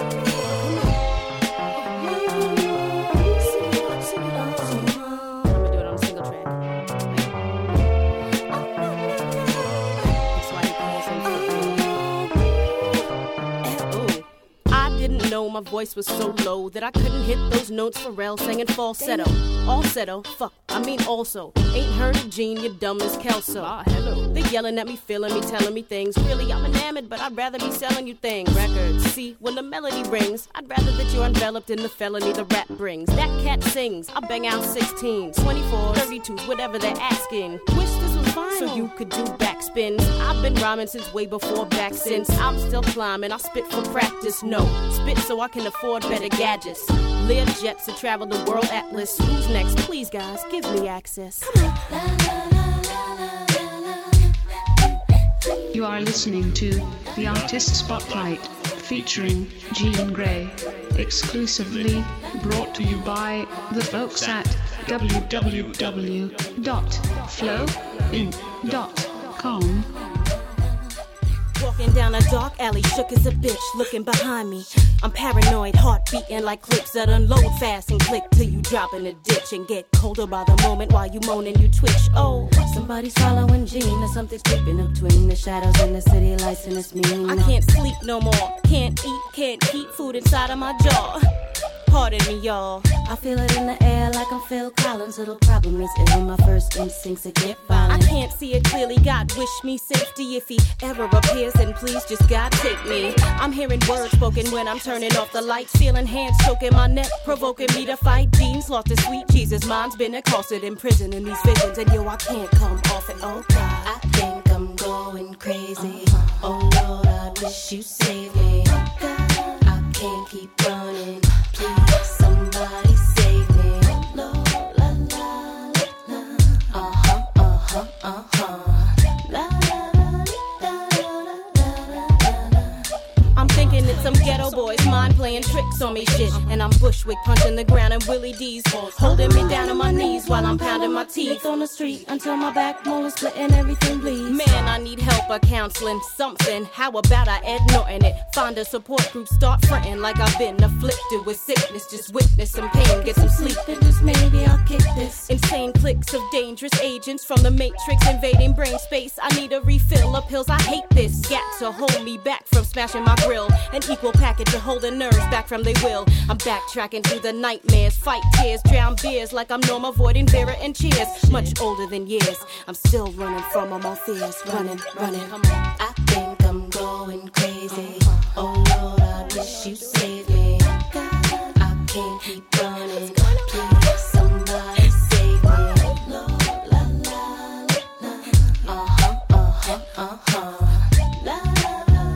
My voice was so low that I couldn't hit those notes Pharrell sang in falsetto. Falsetto, fuck, I mean also. Ain't heard of Gene, you dumb as Kelso. Ah, hello. They yelling at me, feeling me, telling me things. Really, I'm enamored, but I'd rather be selling you things. Records, see, when the melody rings, I'd rather that you're enveloped in the felony the rap brings. That cat sings, I bang out sixteens, twenty-fours, thirty-twos, whatever they're asking. Wish this was fine so you could do backspins. I've been rhyming since way before back since. I'm still climbing, I spit for practice, no. Spit so I can afford better gadgets. Lear jets to travel the world atlas. Who's next? Please, guys, give me access. You are listening to The Artist Spotlight featuring Jean Grey, exclusively brought to you by the folks at w w w dot flow inc dot com. Walking down a dark alley, shook as a bitch, looking behind me. I'm paranoid, heart beating like clips that unload fast and click till you drop in a ditch and get colder by the moment while you moan and you twitch. Oh, somebody's following Gene, or something's creeping up between the shadows and the city lights, and it's mean. I can't sleep no more, can't eat, can't keep food inside of my jaw. Pardon me, y'all. I feel it in the air like I'm Phil Collins. Little problem is, is when my first instincts to get violent. I can't see it clearly. God wish me safety. If he ever appears, then please just God take me. I'm hearing words spoken when I'm turning off the lights. Feeling hands choking my neck, provoking me to fight. Gene's lost his sweet Jesus. Mine's been accosted in prison in these visions. And yo, I can't come off it. Oh God, I think I'm going crazy. Uh-huh. Oh Lord, I wish you saved me. Oh God, I can't keep running. Please, somebody save me. La la la la. Uh huh, uh huh, uh huh. La la la la la la. I'm thinking it's some ghetto boys, mind playing tricks on me shit. And I'm Bushwick punching the ground and Willie D's holding me down on my knees while I'm pounding my teeth on the street until my back molar split and everything bleeds. Man, I need help or counseling, something. How about I Ed Norton it? Find a support group, start fronting like I've been afflicted with sickness. Just witness some pain, get some sleep. And just maybe I'll kick this. Insane cliques of dangerous agents from the matrix invading brain space. I need a refill of pills, I hate this. Gat to hold me back from smashing my grill. An equal package to hold the nerves back from they will. I'm backtracking through the nightmares, fight tears, drown beers like I'm Norma, avoiding Vera and Cheers. Much older than years, I'm still running from them all fears. Running, running, I think I'm going crazy. Oh Lord, I wish you saved me. I can't keep running. Please, somebody save me. La la la la. Uh huh, uh huh, uh huh. La la la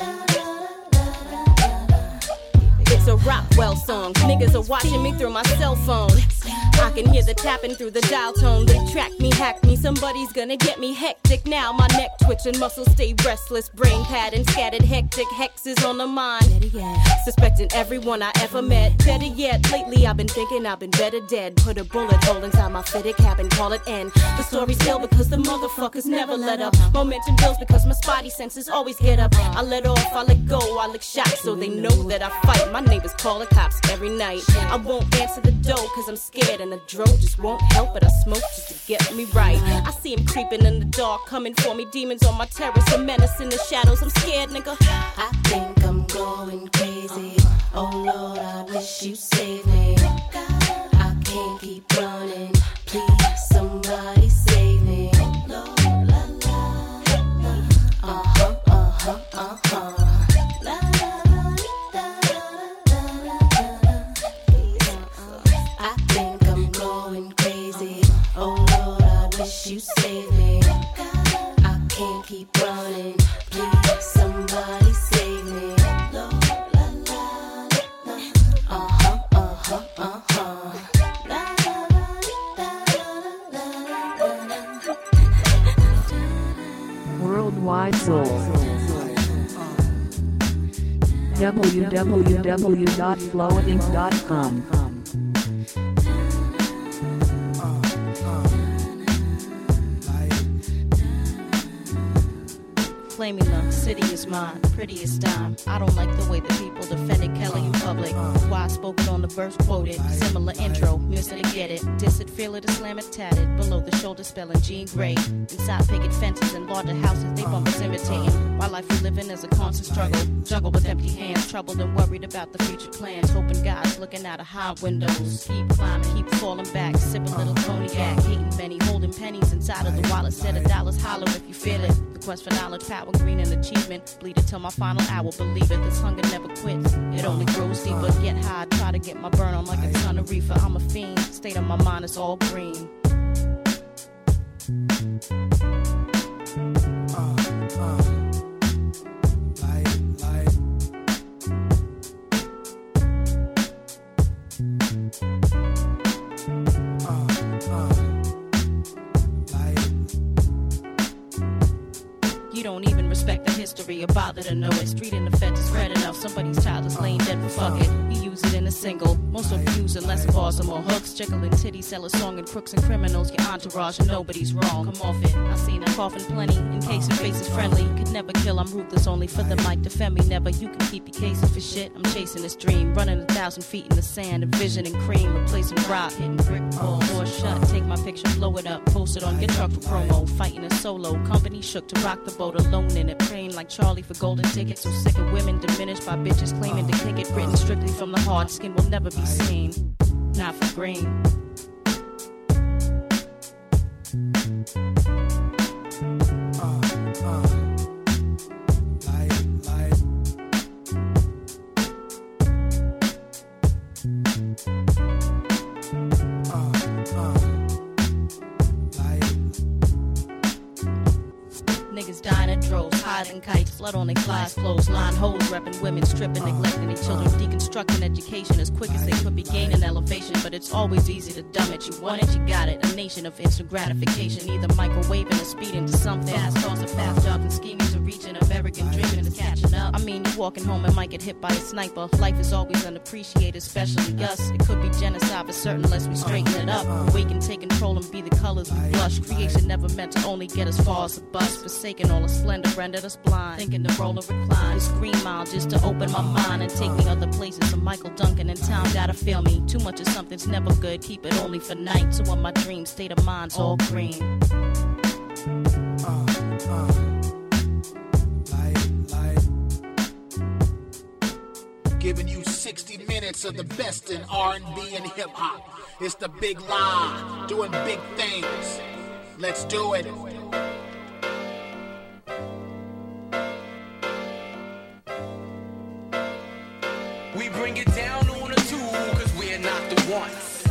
la. It's a Rockwell song. Niggas are watching me through my cell phone. I can hear the tapping through the dial tone. They track me, hack me, somebody's gonna get me hectic now. My neck twitching, muscles stay restless, brain pattern scattered, hectic hexes on the mind. Suspecting everyone I ever met. Better yet, lately I've been thinking I've been better dead. Put a bullet hole inside my fitted cap and call it end. The story's still because the motherfuckers never let up. Momentum builds because my spotty senses always get up. I let off, I let go, I lick shots so they know that I fight. My neighbors call the cops every night. I won't answer the door cause I'm scared and the dro just won't help, but I smoke just to get me right. I see him creeping in the dark, coming for me. Demons on my terrace, a menace in the shadows. I'm scared, nigga. I think I'm going crazy. Oh Lord, I wish you saved me. I can't keep running. Please, somebody save me. Lord, la la la. Uh huh, uh huh, uh huh. La la la la la la. I think I'm going crazy. Oh Lord, I wish you saved me. I can't keep running. Please, somebody save me. Lord, la la la. Uh huh, uh huh, uh huh. La la la la la. Worldwide Soul. w w w dot flow inc dot com. Claiming the city is mine, prettiest dime. I don't like the way that people defended Kelly in public. Why I spoke it on the verse quoted. Similar intro, miss it and get it. Diss it, feel it, slam it, tatted. Below the shoulder spelling Jean Grey. Inside picket fences and larger houses, they bumpers imitating. My life we living is a constant struggle. Juggle with empty hands, troubled and worried about the future plans. Hoping God's looking out of high windows. Keep climbing, keep falling back. Sip a little cognac, hating Benny, holding pennies inside of the wallet. Set of dollars, holler if you feel it. The quest for knowledge, power, green and achievement. Bleed it till my final hour, believe it. This hunger never quits, it only grows deeper. Get high, try to get my burn on like a ton of reefer. I'm a fiend, state of my mind is all green. Uh, uh. Light, light. You don't even respect the history or bother to know it. Street in the fence is spread enough. Somebody's child is laying dead, but fuck it. You use it in a single. Most abuse and less bars or more hooks. Jiggling titties, sell a song and crooks and criminals. Your entourage and nobody's wrong. Come off it. I seen a coffin plenty. In case your face is friendly. Could never kill, I'm ruthless. Only for the mic. Defend me never. You can keep your cases for shit. I'm chasing this dream. Running a thousand feet in the sand. Envisioning cream. Replacing rock. Hitting brick walls. Door shut. Take my picture, blow it up. Post it on your truck for promo. Fighting a solo. Company shook to rock the boat. Alone in it, praying like Charlie for golden tickets. So sick of women diminished by bitches claiming to kick it. Written strictly from the heart, skin will never be seen. Not for green. Uh, uh. Light, light. Uh, uh. Niggas dying in droves, hiding kites, flood on their flies, clothes, line hoes, repping women, stripping, neglecting their children, deconstructing education as quick as they could be gaining elevation. But it's always easy to dumb it. You want it, you got it. A nation of instant gratification, either microwaving or speeding to something. Fast cars or fast jobs and scheming to reaching of arrogant dreaming is catching up. I mean, you walking home and might get hit by a sniper. Life is always unappreciated, especially us. It could be genocide for certain unless we straighten it up. Awaken, take control and be the colors we blush. Creation never meant to only get as far as a bus. forsaken, all the slender rendered us blind. Thinking to roll a recline and scream out just to open my mind and take me other places. So Michael Duncan in town gotta feel me. Too much of something's never good, keep it only for night. So on my dream state of mind's all green. Uh, uh. Light, light. Giving you sixty minutes of the best in R and B and hip hop. It's the Big Lie, doing big things. Let's do it. We bring it down on a two, cause we're not the ones.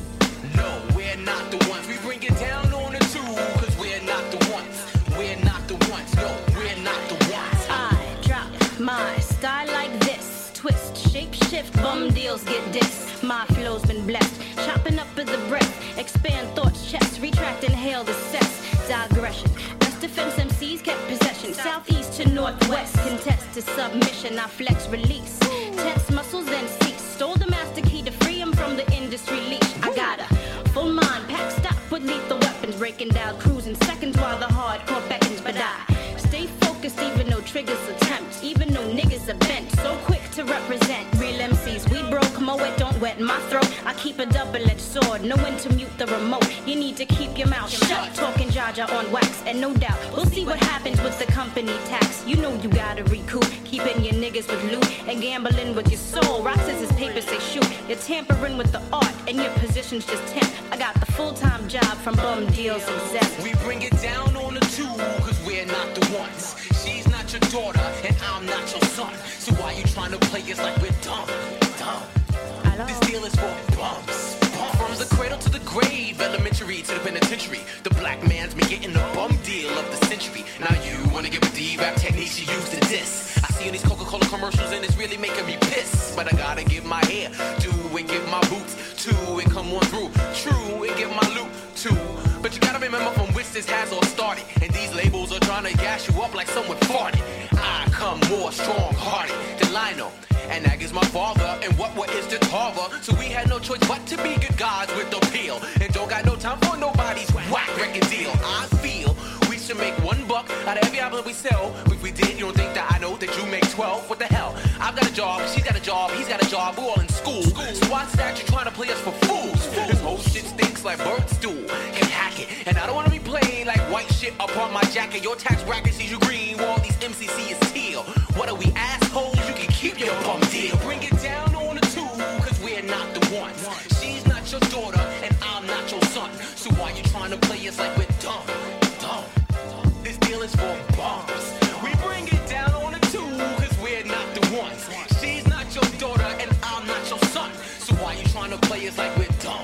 No, we're not the ones. We bring it down on a two, cause we're not the ones. We're not the ones. No, we're not the ones. I drop my style like this. Twist, shape, shift, bum deals get dissed. My flow's been blessed. Chopping up at the breath. Expand thoughts, chest. Retract, inhale the cess. Digression. Best defense M Cs kept possession. Southeast to northwest. Contest to submission. I flex, release. Tense muscles then cease. Stole the master key to free him from the industry leash. I got a full mind, pack stop with lethal weapons. Breaking down cruising seconds while the hardcore beckons. But I stay focused even though triggers attempt. Even though niggas are bent. So quick to represent. Real M Cs, we broke. Mow it, don't wet my throat. I keep a double-edged sword. Know when to mute the remote. You need to keep your mouth shut. Talking Jaja on wax. And no doubt, we'll see what happens with the company tax. You know you gotta recoup. Keeping your niggas with loot. And gambling with your soul. Rock, scissors, paper, say shoot. You're tampering with the art. And your position's just temp. I got the full-time job from Bum Deals exempt. We bring it down on a two, cause we're not the ones. She's not your daughter, and I'm not your son. So why you trying to play us like we're dumb? Dumb. This deal is for bums. From the cradle to the grave, elementary to the penitentiary. The black man's been getting the bum deal of the century. Now you wanna get with the rap techniques you use to diss. I see in these Coca-Cola commercials and it's really making me piss. But I gotta give my hair, do and give my boots, two and come on through, true and give my loot, two. But you gotta remember from which this has all started. And these labels are trying to gas you up like someone farted. I come more strong-hearted than Lionel. And that is my father, and what what is the carver? So we had no choice but to be good guys with appeal. And don't got no time for nobody's whack record deal. I feel we should make one buck out of every album we sell. If we did, you don't think that I know that you make twelve? What the hell? I've got a job, she's got a job, he's got a job, we're all in school. So what's that you're trying to play us for fools? This whole shit stinks like bird stool. Can hack it, and I don't wanna be playing like white shit up on my jacket. Your tax bracket sees you green, while all these M C C is teal. What are we, assholes? You can keep your bum deal. Bring it down on a two, cause we're not the ones. She's not your daughter, and I'm not your son. So why you trying to play us like we're dumb? Dumb. This deal is for bums. We bring it down on a two, cause we're not the ones. She's not your daughter, and I'm not your son. So why you trying to play us like we're dumb?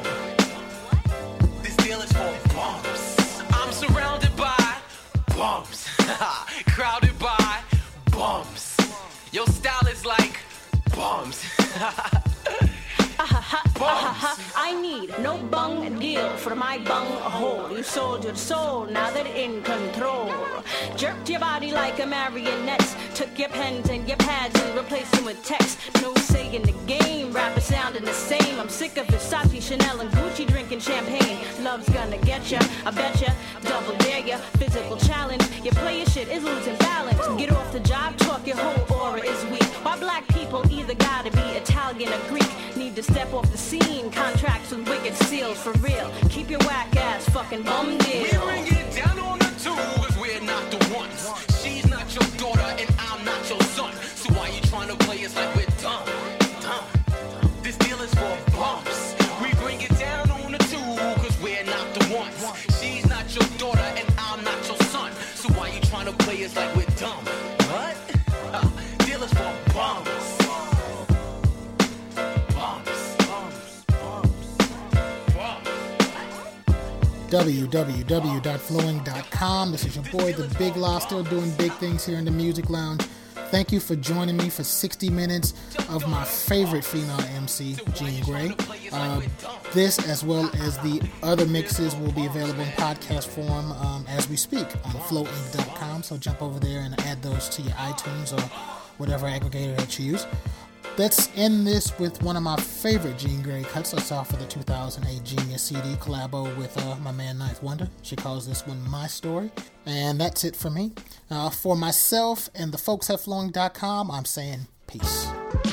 This deal is for bums. I'm surrounded by bums. Crowded by bums. Your style is like bums. Bums. I need no bung deal for my bung hole. You sold your soul, now they're in control. Jerked your body like a marionette. Took your pens and your pads and replaced them with text. No say in the game, rappers sounding the same. I'm sick of Versace, Chanel, and Gucci drinking champagne. Love's gonna get ya, I bet ya. Double dare ya, physical challenge. Your player shit is losing balance. Get off the job talk, your whole aura is weak. Why black people either gotta be Italian or Greek? Need to step off the scene, contracts with wicked seals for real. Keep your whack ass fucking bum deal. We bring it down on the two, cause we're not the ones. She's not your daughter, and I'm not your son. So why you trying to play us like we're dumb? Dumb. This deal is for bumps. We bring it down on the two, cause we're not the ones. She's not your daughter, and I'm not your son. So why you trying to play us like we're dumb? What? Uh, deal is for bums. w w w dot flowing dot com. This is your boy, The Big Lie, still doing big things here in the Music Lounge. Thank you for joining me for sixty minutes of my favorite female M C, Jean Grae. Uh, this, as well as the other mixes, will be available in podcast form um, as we speak on flow inc dot com. So jump over there and add those to your iTunes or whatever aggregator that you use. Let's end this with one of my favorite Jean Grae cuts. Let's off of the two thousand eight Genius C D collabo with uh, my man Ninth Wonder. She calls this one My Story. And that's it for me. Uh, for myself and the folks at flowing dot com, I'm saying peace.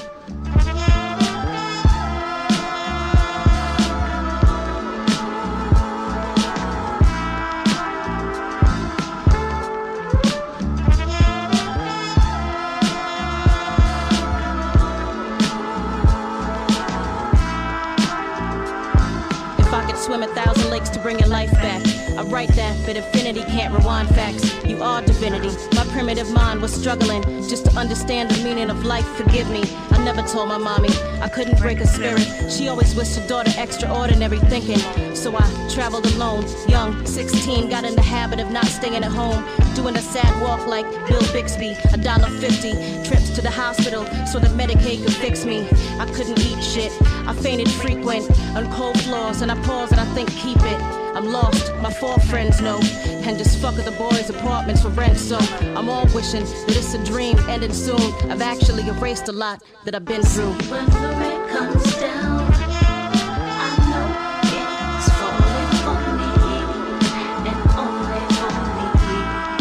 Swim a thousand lakes to bring your life back. I write that, but infinity can't rewind facts. You are divinity. My primitive mind was struggling just to understand the meaning of life. Forgive me, I never told my mommy I couldn't break her spirit. She always wished her daughter extraordinary thinking. So I traveled alone, young, sixteen, got in the habit of not staying at home, doing a sad walk like Bill Bixby, a dollar fifty, trips to the hospital so that Medicaid could fix me. I couldn't eat shit, I fainted frequent on cold floors, and I pause and I think, keep it. I'm lost, my four friends know, and just fuck with the boys' apartments for rent. So I'm all wishing that it's a dream ending soon. I've actually erased a lot that I've been through. When the rain comes down, I know it's falling for me, and only for me.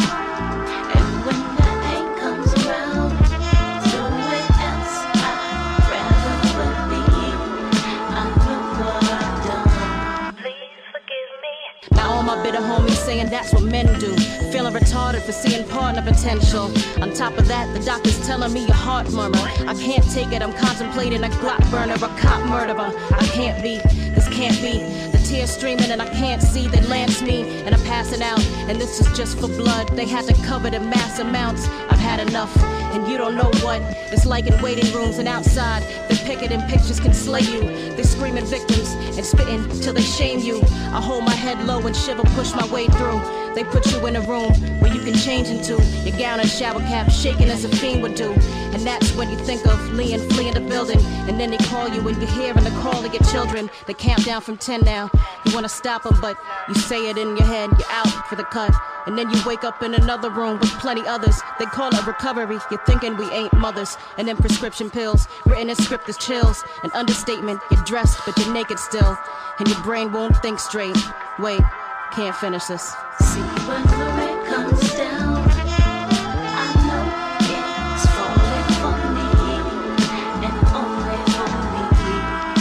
And when the pain comes around, somewhere else I'd rather would be. I know what I've done. Please forgive me. Now all my bitter homies saying that's what men do, feeling retarded for seeing partner potential. On top of that, the doctor's telling me your heart murmur. I can't take it, I'm contemplating a Glock burner, a cop murderer. I can't be, this can't be. The tears streaming and I can't see, they lance me and I'm passing out. And this is just for blood, they had to cover the mass amounts. I've had enough, and you don't know what it's like in waiting rooms and outside. The picketing pictures can slay you. They're screaming victims and spitting till they shame you. I hold my head low and shiver, push my way through. They put you in a room where you can change into your gown and shower cap, shaking as a fiend would do. And that's when you think of Leon fleeing the building. And then they call you and you're hearing the call of your children. They count down from ten now. You wanna stop them, but you say it in your head, you're out for the cut. And then you wake up in another room with plenty others. They call it recovery, you're thinking we ain't mothers. And then prescription pills, written in script is chills. An understatement, you're dressed but you're naked still. And your brain won't think straight. Wait, can't finish this. See, when the rain comes down, I know it's falling for me, and only for me.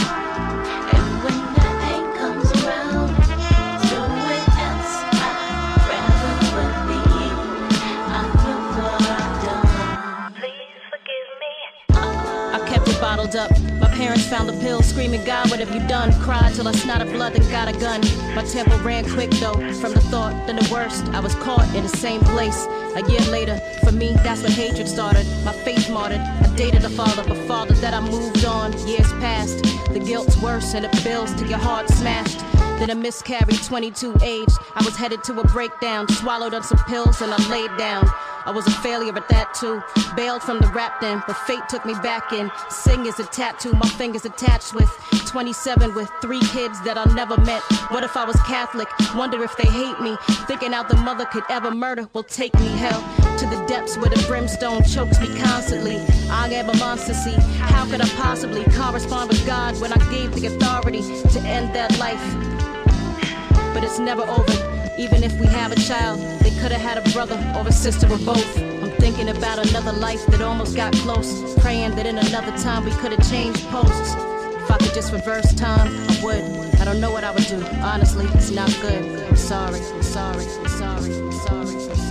And when the pain comes around, somewhere else I'd rather would be. I know what I've done. Please forgive me. I kept it bottled up. My parents found the pill, screaming, God, what have you done? Cried till I snotted blood and got a gun. My tempo ran quick though, from the thought, then the worst. I was caught in the same place. A year later, for me, that's when hatred started. My faith martyred. I dated a father, but father that I moved on. Years passed. The guilt's worse and it builds till your heart smashed. Then a miscarried, twenty-two age. I was headed to a breakdown, swallowed on some pills and I laid down. I was a failure at that too. Bailed from the rap then, but fate took me back in. Sing is a tattoo my fingers attached with. twenty-seven with three kids that I never met. What if I was Catholic? Wonder if they hate me. Thinking out the mother could ever murder will take me hell to the depths where the brimstone chokes me constantly. I am a monster, see. How could I possibly correspond with God when I gave the authority to end that life? But it's never over. Even if we have a child, they could have had a brother or a sister or both. I'm thinking about another life that almost got close, praying that in another time we could have changed posts. If I could just reverse time, I would. I don't know what I would do. Honestly, it's not good. I'm sorry, I'm sorry, I'm sorry, I'm sorry, I'm sorry.